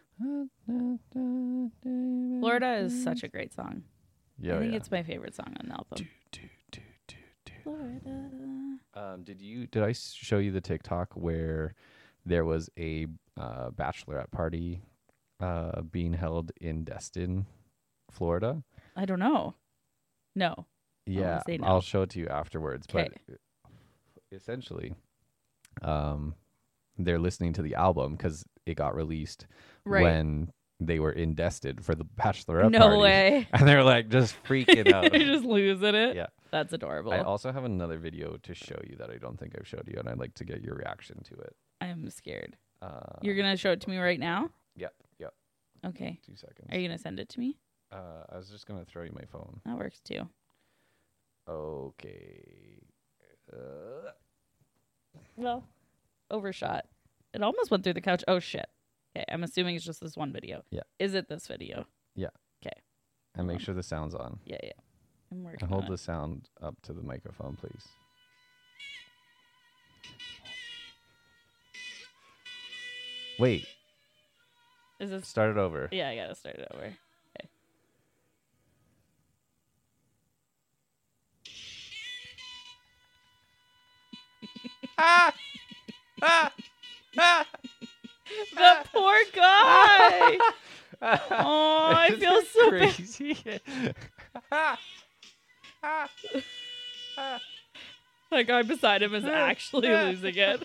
Florida is such a great song. Yeah, I think yeah. it's my favorite song on the album. Florida. Did I show you the TikTok where there was a bachelorette party being held in Destin, Florida? I don't know. No. Yeah, say no. I'll show it to you afterwards. 'Kay. But essentially, they're listening to the album because it got released Right. when they were in Destin for the bachelorette No party. way. And they're like just freaking out. You're just losing it. Yeah. That's adorable. I also have another video to show you that I don't think I've showed you, and I'd like to get your reaction to it. I'm scared. Uh, You're going to show it to me right now? Yep. Okay. 2 seconds. Are you going to send it to me? I was just gonna throw you my phone. That works too. Okay. Well, overshot. It almost went through the couch. Oh, shit. Okay. I'm assuming it's just this one video. Yeah. Is it this video? And make sure the sound's on. Yeah. I'm working And hold on the it. sound up to the microphone, please. Wait. Is this? Start it over. Yeah, I got to start it over. Okay. The poor guy. Oh, I feel so bad. crazy. The guy beside him is actually losing it.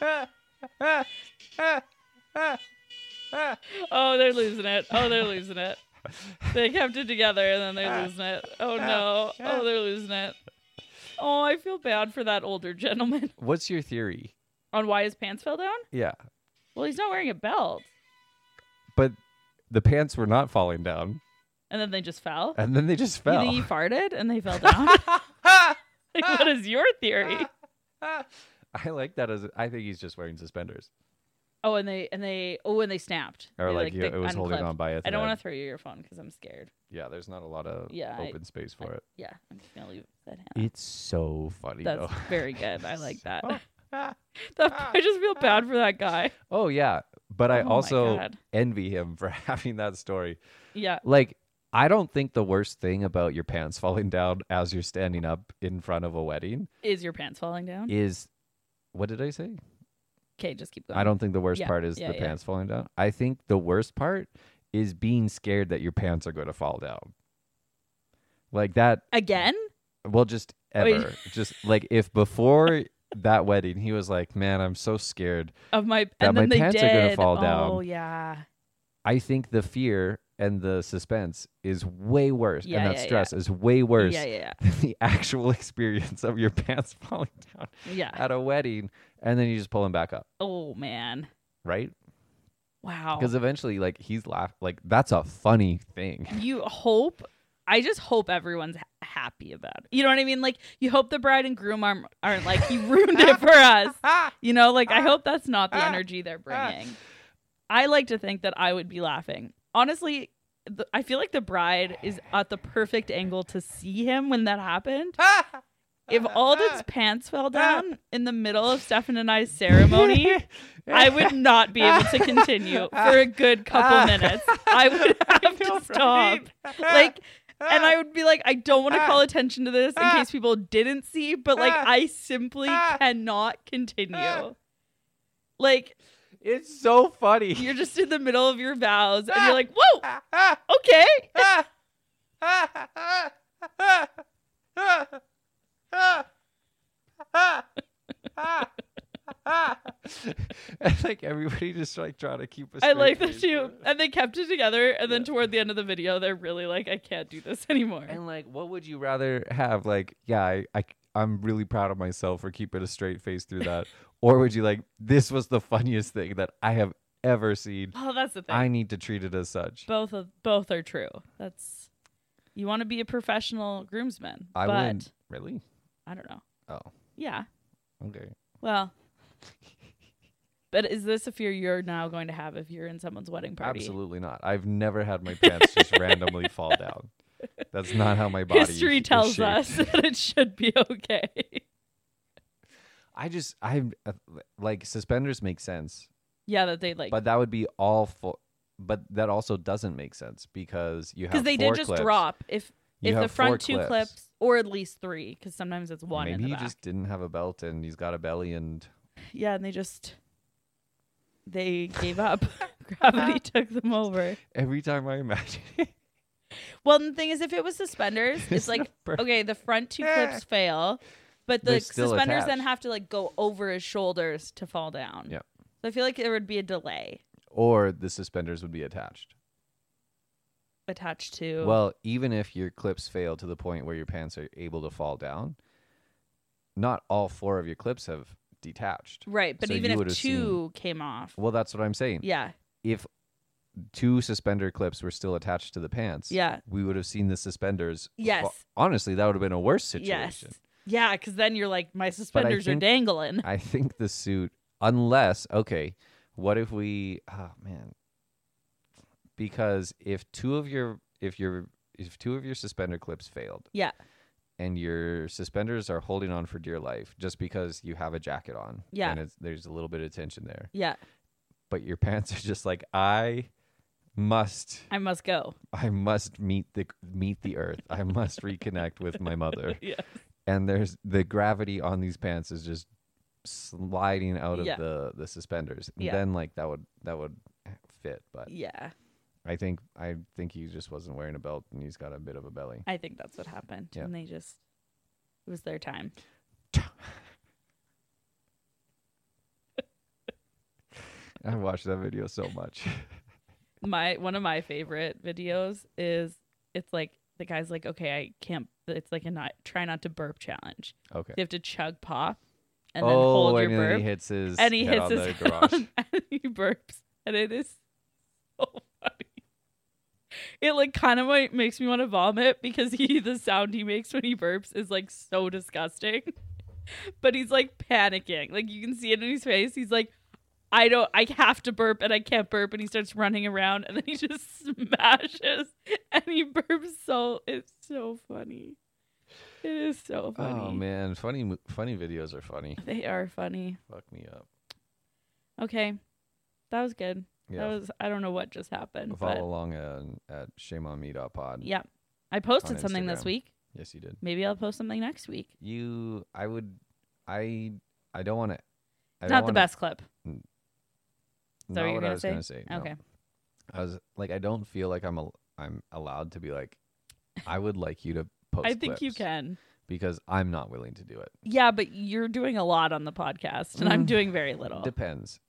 Oh, they're losing it. They kept it together and then they're losing it. Oh no. Oh, they're losing it. Oh, I feel bad for that older gentleman. What's your theory? On why his pants fell down? Yeah. Well, he's not wearing a belt. But the pants were not falling down, And then they just fell? and then they just You fell. think he farted and they fell down? Like, what is your theory? I like that as I think he's just wearing suspenders, Oh, and they snapped. or They, like they it was holding unclipped. on by a thread. I don't want to throw you your phone because I'm scared. Yeah, there's not a lot of Yeah, open space for it. Yeah, I'm just gonna leave that hand. It's so funny That's though. very good. I like that. I just feel bad for that guy. Oh yeah, but I Oh my also God. envy him for having that story. Yeah. Like, I don't think the worst thing about your pants falling down as you're standing up in front of a wedding Is your pants falling down? is, what did I say? Okay, just keep going. I don't think the worst Yeah, part is yeah, the yeah. pants falling down. I think the worst part is being scared that your pants are going to fall down. Like that, Again? well, just Wait. ever. Just like if before that wedding, he was like, man, I'm so scared. Of my That and my then they pants did. are gonna fall down. Oh yeah. I think the fear and the suspense is way worse, Yeah, and that yeah, stress is way worse Yeah. than the actual experience of your pants falling down Yeah. at a wedding, and then you just pull them back up, Oh man. right? Wow. Because eventually, like, he's like, that's a funny thing. I just hope everyone's happy about it. You know what I mean? Like, you hope the bride and groom aren't like, he ruined it for us. You know, like, I hope that's not the energy they're bringing. I like to think that I would be laughing. Honestly, I feel like the bride is at the perfect angle to see him when that happened. If Alden's pants fell down in the middle of Stefan and I's ceremony, I would not be able to continue for a good couple minutes. I would have to stop. Like, and I would be like, I don't want to call attention to this in case people didn't see, but like, I simply cannot continue. Like, It's so funny. You're just in the middle of your vows, and you're like, whoa, okay. And like everybody just like trying to keep a I straight like that face too. for it. And they kept it together, and then toward the end of the video, they're really like, I can't do this anymore. And like, what would you rather have? Like, yeah, I'm really proud of myself for keeping a straight face through that. Or would you like, this was the funniest thing that I have ever seen. Oh, that's the thing. I need to treat it as such. Both are true. That's you want to be a professional groomsman. I but wouldn't. Really? I don't know. Oh, Yeah. okay. Well, but is this a fear you're now going to have if you're in someone's wedding party? Absolutely not. I've never had my pants just randomly fall down. That's not how my body History is tells shaped. us that it should be okay. I like suspenders make sense, Yeah, that they like but that would be all full. But that also doesn't make sense because you have because they four did just clips. drop if You the have front four two clips or at least three because sometimes it's one in Maybe the he back. just didn't have a belt and he's got a belly and Yeah, and they gave up. Gravity took them over. every time I imagine it. Well, the thing is, if it was suspenders, it's like, okay, the front two clips fail, but the They're still suspenders then attached. have to like go over his shoulders to fall down. Yeah. So I feel like there would be a delay Or the suspenders would be attached. attached to. Well, even if your clips fail to the point where your pants are able to fall down, not all four of your clips have detached. right, but so even you if would've two came off, Well, that's what I'm saying. yeah, If two suspender clips were still attached to the pants, Yeah. we would have seen the suspenders. Yes. Honestly, that would have been a worse situation. yes, yeah, because then you're like, my suspenders are think- dangling. I think the suit, unless, okay, what if we, oh man, because if two of your suspender clips failed Yeah, and your suspenders are holding on for dear life just because you have a jacket on, Yeah. and there's a little bit of tension there, yeah, but your pants are just like, I must I must go. meet the earth. I must reconnect with my mother. Yeah, And there's the gravity on these pants is just sliding out of Yeah. the suspenders. Yeah. Then like that would fit, but yeah, I think he just wasn't wearing a belt and he's got a bit of a belly. I think that's what happened, Yeah. and it was their time. I watched that video so much. One of my favorite videos is it's like the guy's like, okay, I can't. It's like a try not to burp challenge. Okay. You have to chug pop and then hold your and then burp, he hits his and he head hits on his the head garage. on, and he burps, and it is so funny. It like kind of like makes me want to vomit because the sound he makes when he burps is like so disgusting. But he's like panicking, like you can see it in his face. He's like, I have to burp and I can't burp, and he starts running around and then he just smashes and he burps. It's so funny. It is so funny. Oh man, funny videos are funny. They are funny. Fuck me up. Okay. That was good. Yeah. I don't know what just happened. Follow But along at shameonme.pod. yeah. I posted on something this Instagram. week. Yes, you did. Maybe I'll post something next week. I don't want to. It's not the best clip. Not that what you're what I gonna was say? gonna say. No. Okay. I was like, I don't feel like I'm allowed to be like, I would like you to post. I think you clips can. because I'm not willing to do it. Yeah, but you're doing a lot on the podcast and I'm doing very little. Depends.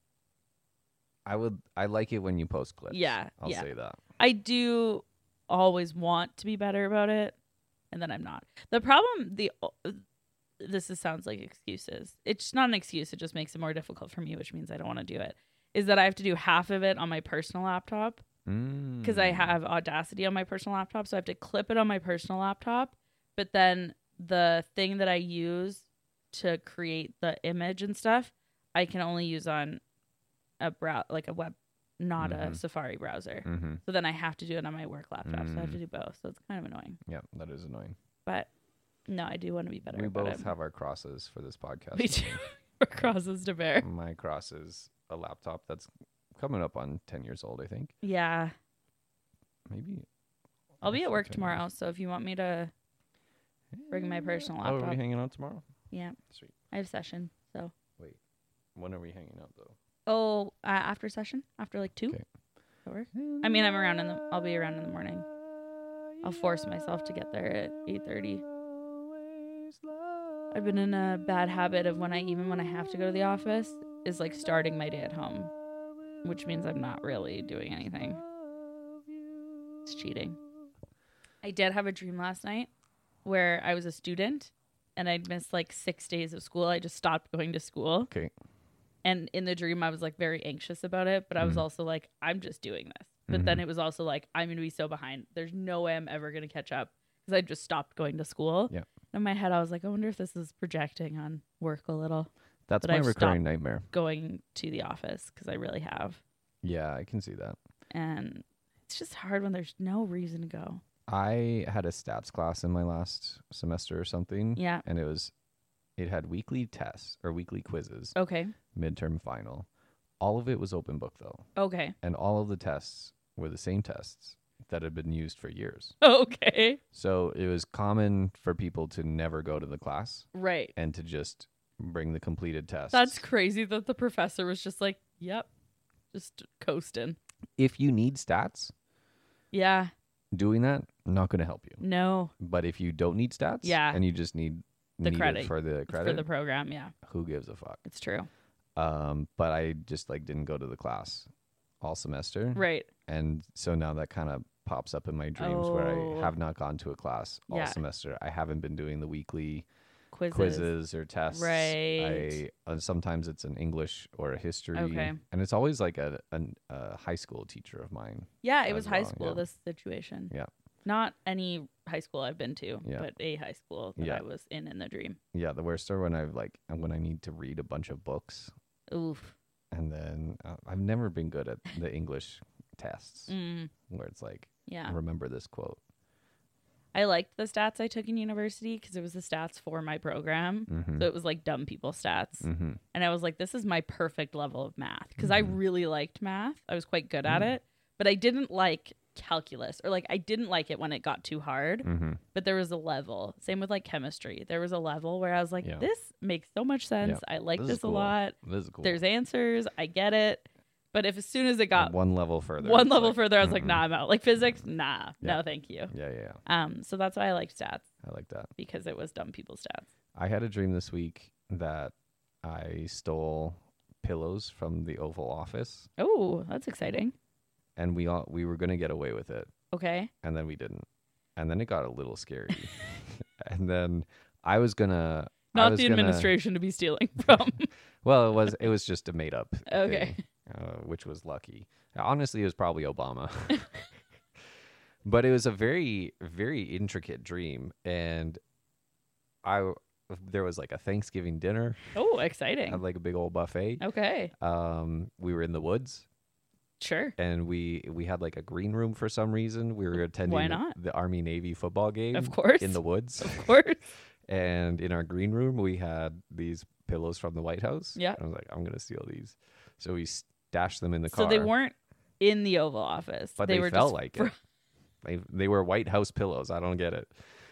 I like it when you post clips. Yeah, I'll yeah. say that. I do always want to be better about it, and then I'm not. The problem, sounds like excuses. It's not an excuse. It just makes it more difficult for me, which means I don't want to do it. Is that I have to do half of it on my personal laptop because I have Audacity on my personal laptop, so I have to clip it on my personal laptop. But then the thing that I use to create the image and stuff, I can only use on a web, not a Safari browser. Mm-hmm. So then I have to do it on my work laptop. So I have to do both. So it's kind of annoying. Yeah, that is annoying. But no, I do want to be better. We about both it. have our crosses for this podcast. We do. Our crosses to bear. My cross is a laptop that's coming up on 10 years old, I think. Yeah. Maybe. I'll be at work 10 tomorrow. years. So if you want me to bring my personal Oh, are laptop. we hanging out tomorrow? Yeah. Sweet. I have session. So Wait, when are we hanging out though? Oh, after session, after like 2. Okay. Or? I mean, I'll be around in the morning. I'll force myself to get there at 8:30. I've been in a bad habit of when I have to go to the office is like starting my day at home, which means I'm not really doing anything. It's cheating. I did have a dream last night where I was a student and I'd missed like 6 days of school. I just stopped going to school. Okay. And in the dream, I was like very anxious about it, but I was also like, I'm just doing this. But then it was also like, I'm going to be so behind. There's no way I'm ever going to catch up because I just stopped going to school. Yeah. In my head, I was like, I wonder if this is projecting on work a little. That's But my I've recurring stopped nightmare. going to the office because I really have. Yeah, I can see that. And it's just hard when there's no reason to go. I had a stats class in my last semester or something. Yeah. And it had weekly tests or weekly quizzes, Okay. midterm final. All of it was open book though. Okay. And all of the tests were the same tests that had been used for years. Okay. So it was common for people to never go to the class Right. and to just bring the completed tests. That's crazy that the professor was just like, yep, just coasting. If you need stats, Yeah. doing that, not going to help you. No. But if you don't need stats Yeah. and you just need it credit. for the It's credit, for the program. Yeah. who gives a fuck? It's true. But I just like didn't go to the class all semester. Right. And so now that kind of pops up in my dreams where Oh. I have not gone to a class all Yeah. semester. I haven't been doing the weekly Quizzes. or tests. Right. Sometimes it's an English or a history. Okay. And it's always like a high school teacher of mine. Yeah, it as was high well, school, yeah. this situation. Yeah. Not any high school I've been to, Yeah. but a high school that Yeah. I was in the dream. Yeah, the worst are when I need to read a bunch of books, Oof. and then I've never been good at the English tests where it's like, Yeah. remember this quote. I liked the stats I took in university because it was the stats for my program. Mm-hmm. So it was like dumb people stats. Mm-hmm. And I was like, this is my perfect level of math because I really liked math. I was quite good at it, but I didn't like calculus or like I didn't like it when it got too hard. Mm-hmm. But there was a level. Same with like chemistry. There was a level where I was like, Yeah. this makes so much sense. Yeah. I like This this is a cool. lot. This is cool. There's answers. I get it. But if as soon as it got one level further. one it's level like, further, I was like, nah, I'm out. Like physics, nah, Yeah. no, thank you. Yeah. So that's why I liked stats I like that. because it was dumb people stats. I had a dream this week that I stole pillows from the Oval Office, Oh, that's exciting. and we were gonna get away with it, Okay. and then we didn't, and then it got a little scary, and then I was gonna. Not the administration to be stealing from. Well, it was just a made up. Okay. Thing, which was lucky. Honestly, it was probably Obama. But it was a very, very intricate dream, and there was like a Thanksgiving dinner, Oh, exciting. had like a big old buffet. Okay. We were in the woods, Sure. and we had like a green room for some reason. We were attending Why not? the Army Navy football game, Of course. in the woods. Of course. And in our green room, we had these pillows from the White House. Yeah. I was like, I'm gonna steal these. So we stashed them in the So car. they weren't in the Oval Office. but they were felt just like it. They were White House pillows. I don't get it.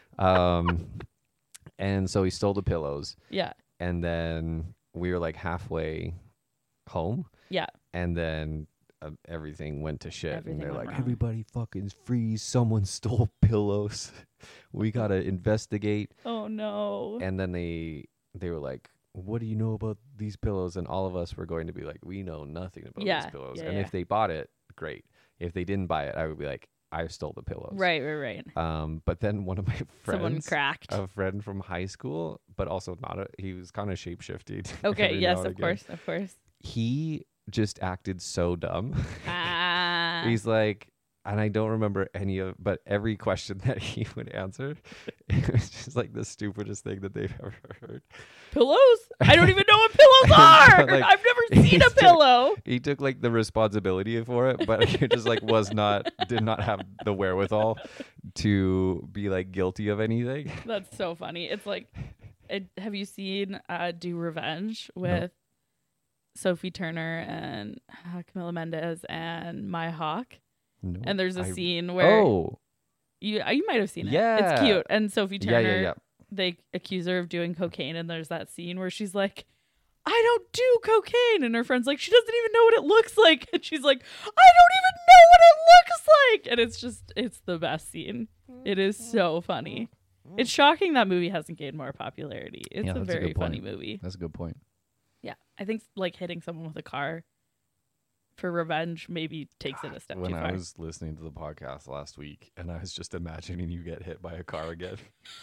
And so we stole the pillows, Yeah. and then we were like halfway home, Yeah. and then everything went to shit. Everything and they're went like, wrong. everybody fucking freeze! Someone stole pillows. We gotta investigate. Oh no. And then they were like, what do you know about these pillows? And all of us were going to be like, we know nothing about Yeah, these pillows. yeah, And yeah. if they bought it, great. If they didn't buy it, I would be like, I stole the pillows. Right. But then one of my Someone friends, cracked. a friend from high school, but also he was kind of shapeshifted. Okay. every Yes, now and of again. course. Of course. He just acted so dumb. Ah. He's like, and I don't remember but every question that he would answer, it was just like the stupidest thing that they've ever heard. Pillows? I don't even know what pillows are. Like, I've never seen a pillow. He took like the responsibility for it, but he just like did not have the wherewithal to be like guilty of anything. That's so funny. It's like, have you seen Do Revenge with Sophie Turner and Camila Mendes and Maya Hawke? No, And there's a scene where you might have seen it. Yeah. It's cute. And Sophie Turner, yeah. they accuse her of doing cocaine, and there's that scene where she's like, I don't do cocaine. And her friend's like, she doesn't even know what it looks like. And she's like, I don't even know what it looks like. And it's the best scene. It is so funny. It's shocking that movie hasn't gained more popularity. It's Yeah, a that's a very good funny point. movie. That's a good point. Yeah. I think like hitting someone with a car for revenge maybe takes it a step When too far. I was listening to the podcast last week, and I was just imagining you get hit by a car again.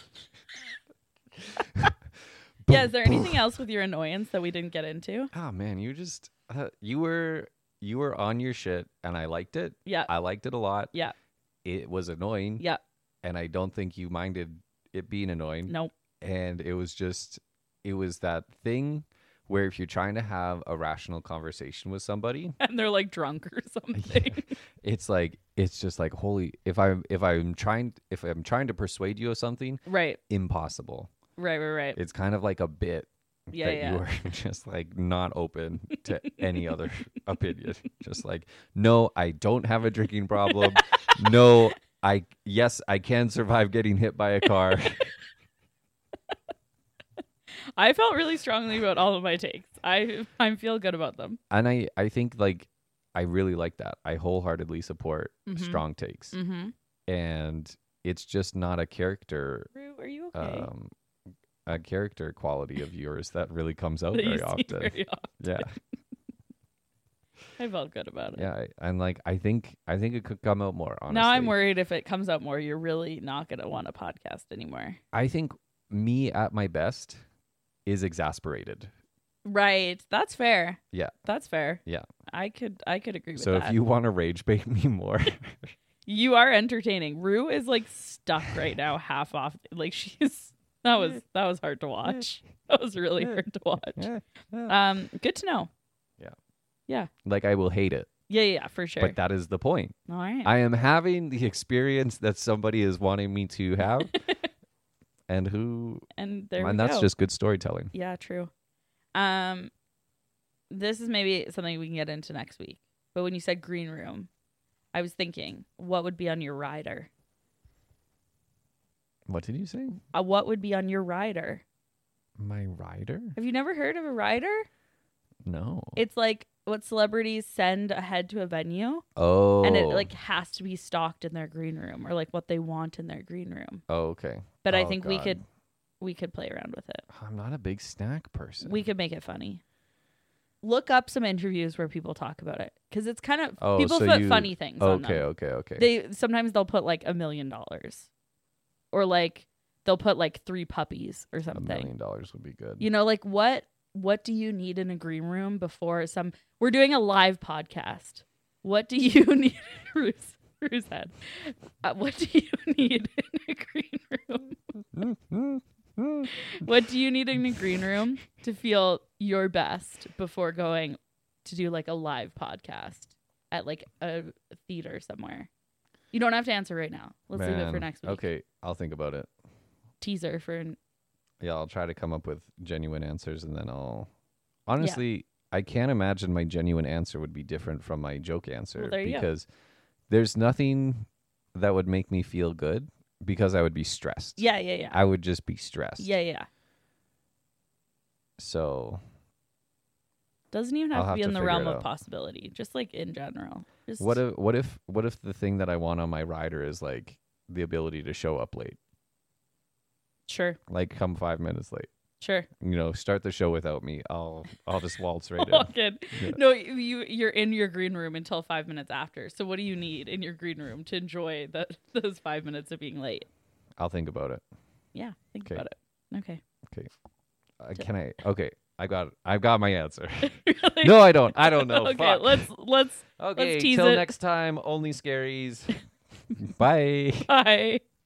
Yeah, is there anything else with your annoyance that we didn't get into? Oh man, you just you were on your shit, and I liked it. Yeah. I liked it a lot. Yeah. It was annoying. Yeah. And I don't think you minded it being annoying. Nope. And it was that thing where if you're trying to have a rational conversation with somebody, And they're like drunk or something. it's just like holy. If I'm trying to persuade you of something, Right. impossible. Right. It's kind of like a bit Yeah, that yeah. you are just like not open to any other opinion. Just like, no, I don't have a drinking problem. No, I can survive getting hit by a car. I felt really strongly about all of my takes. I feel good about them. And I think like I really like that. I wholeheartedly support strong takes. Mm-hmm. And it's just not a character Rue, are you okay? a character quality of yours that really comes out That you very see often. very often. Yeah. I felt good about it. Yeah. And like I think it could come out more, honestly. Now I'm worried if it comes out more, you're really not going to want a podcast anymore. I think me at my best is exasperated. Right. That's fair. Yeah. That's fair. Yeah. I could agree with So that. if you want to rage bait me more, You are entertaining. Rue is like stuck right now, half off. Like that was hard to watch. That was really hard to watch. Good to know. Yeah. Yeah. like I will hate it. Yeah, for sure. But that is the point. All right. I am having the experience that somebody is wanting me to have. And that's just good storytelling. Yeah, true. This is maybe something we can get into next week. But when you said green room, I was thinking, what would be on your rider? What did you say? What would be on your rider? My rider? Have you never heard of a rider? No. It's like what celebrities send ahead to a venue, Oh. and it like has to be stocked in their green room, or like what they want in their green room. Oh, okay. But I Oh, think God. we could play around with it. I'm not a big snack person. We could make it funny. Look up some interviews where people talk about it, because it's kind of people so put you- funny things on them. Okay. Sometimes they'll put like $1 million, or like they'll put like 3 puppies or $1 something. million would be good. You know, like what do you need in a green room before we're doing a live podcast. What do you need? Rue's head. What do you need in a green room? What do you need in a green room to feel your best before going to do like a live podcast at like a theater somewhere? You don't have to answer right now. Let's leave it for Man, next week. Okay, I'll think about it. Teaser for Yeah, I'll try to come up with genuine answers, and then honestly, I can't imagine my genuine answer would be different from my joke answer, Well, there you go. because there's nothing that would make me feel good, because I would be stressed. yeah. I would just be stressed. Yeah. So Doesn't even I'll have to have be to in the figure realm it of out. possibility. Just like in general. Just what if the thing that I want on my rider is like the ability to show up late, Sure. like come 5 minutes late. Sure. Start the show without me. I'll just waltz right in. Walk in. Yeah. No, you're in your green room until 5 minutes after. So what do you need in your green room to enjoy those 5 minutes of being late? I'll think about it. Yeah, think Okay. about it. Okay. Okay. Can I? Okay. I've got my answer. Really? No, I don't. I don't know. Okay, Fuck. let's Okay. tease Till it. next time. Only scaries. Bye. bye.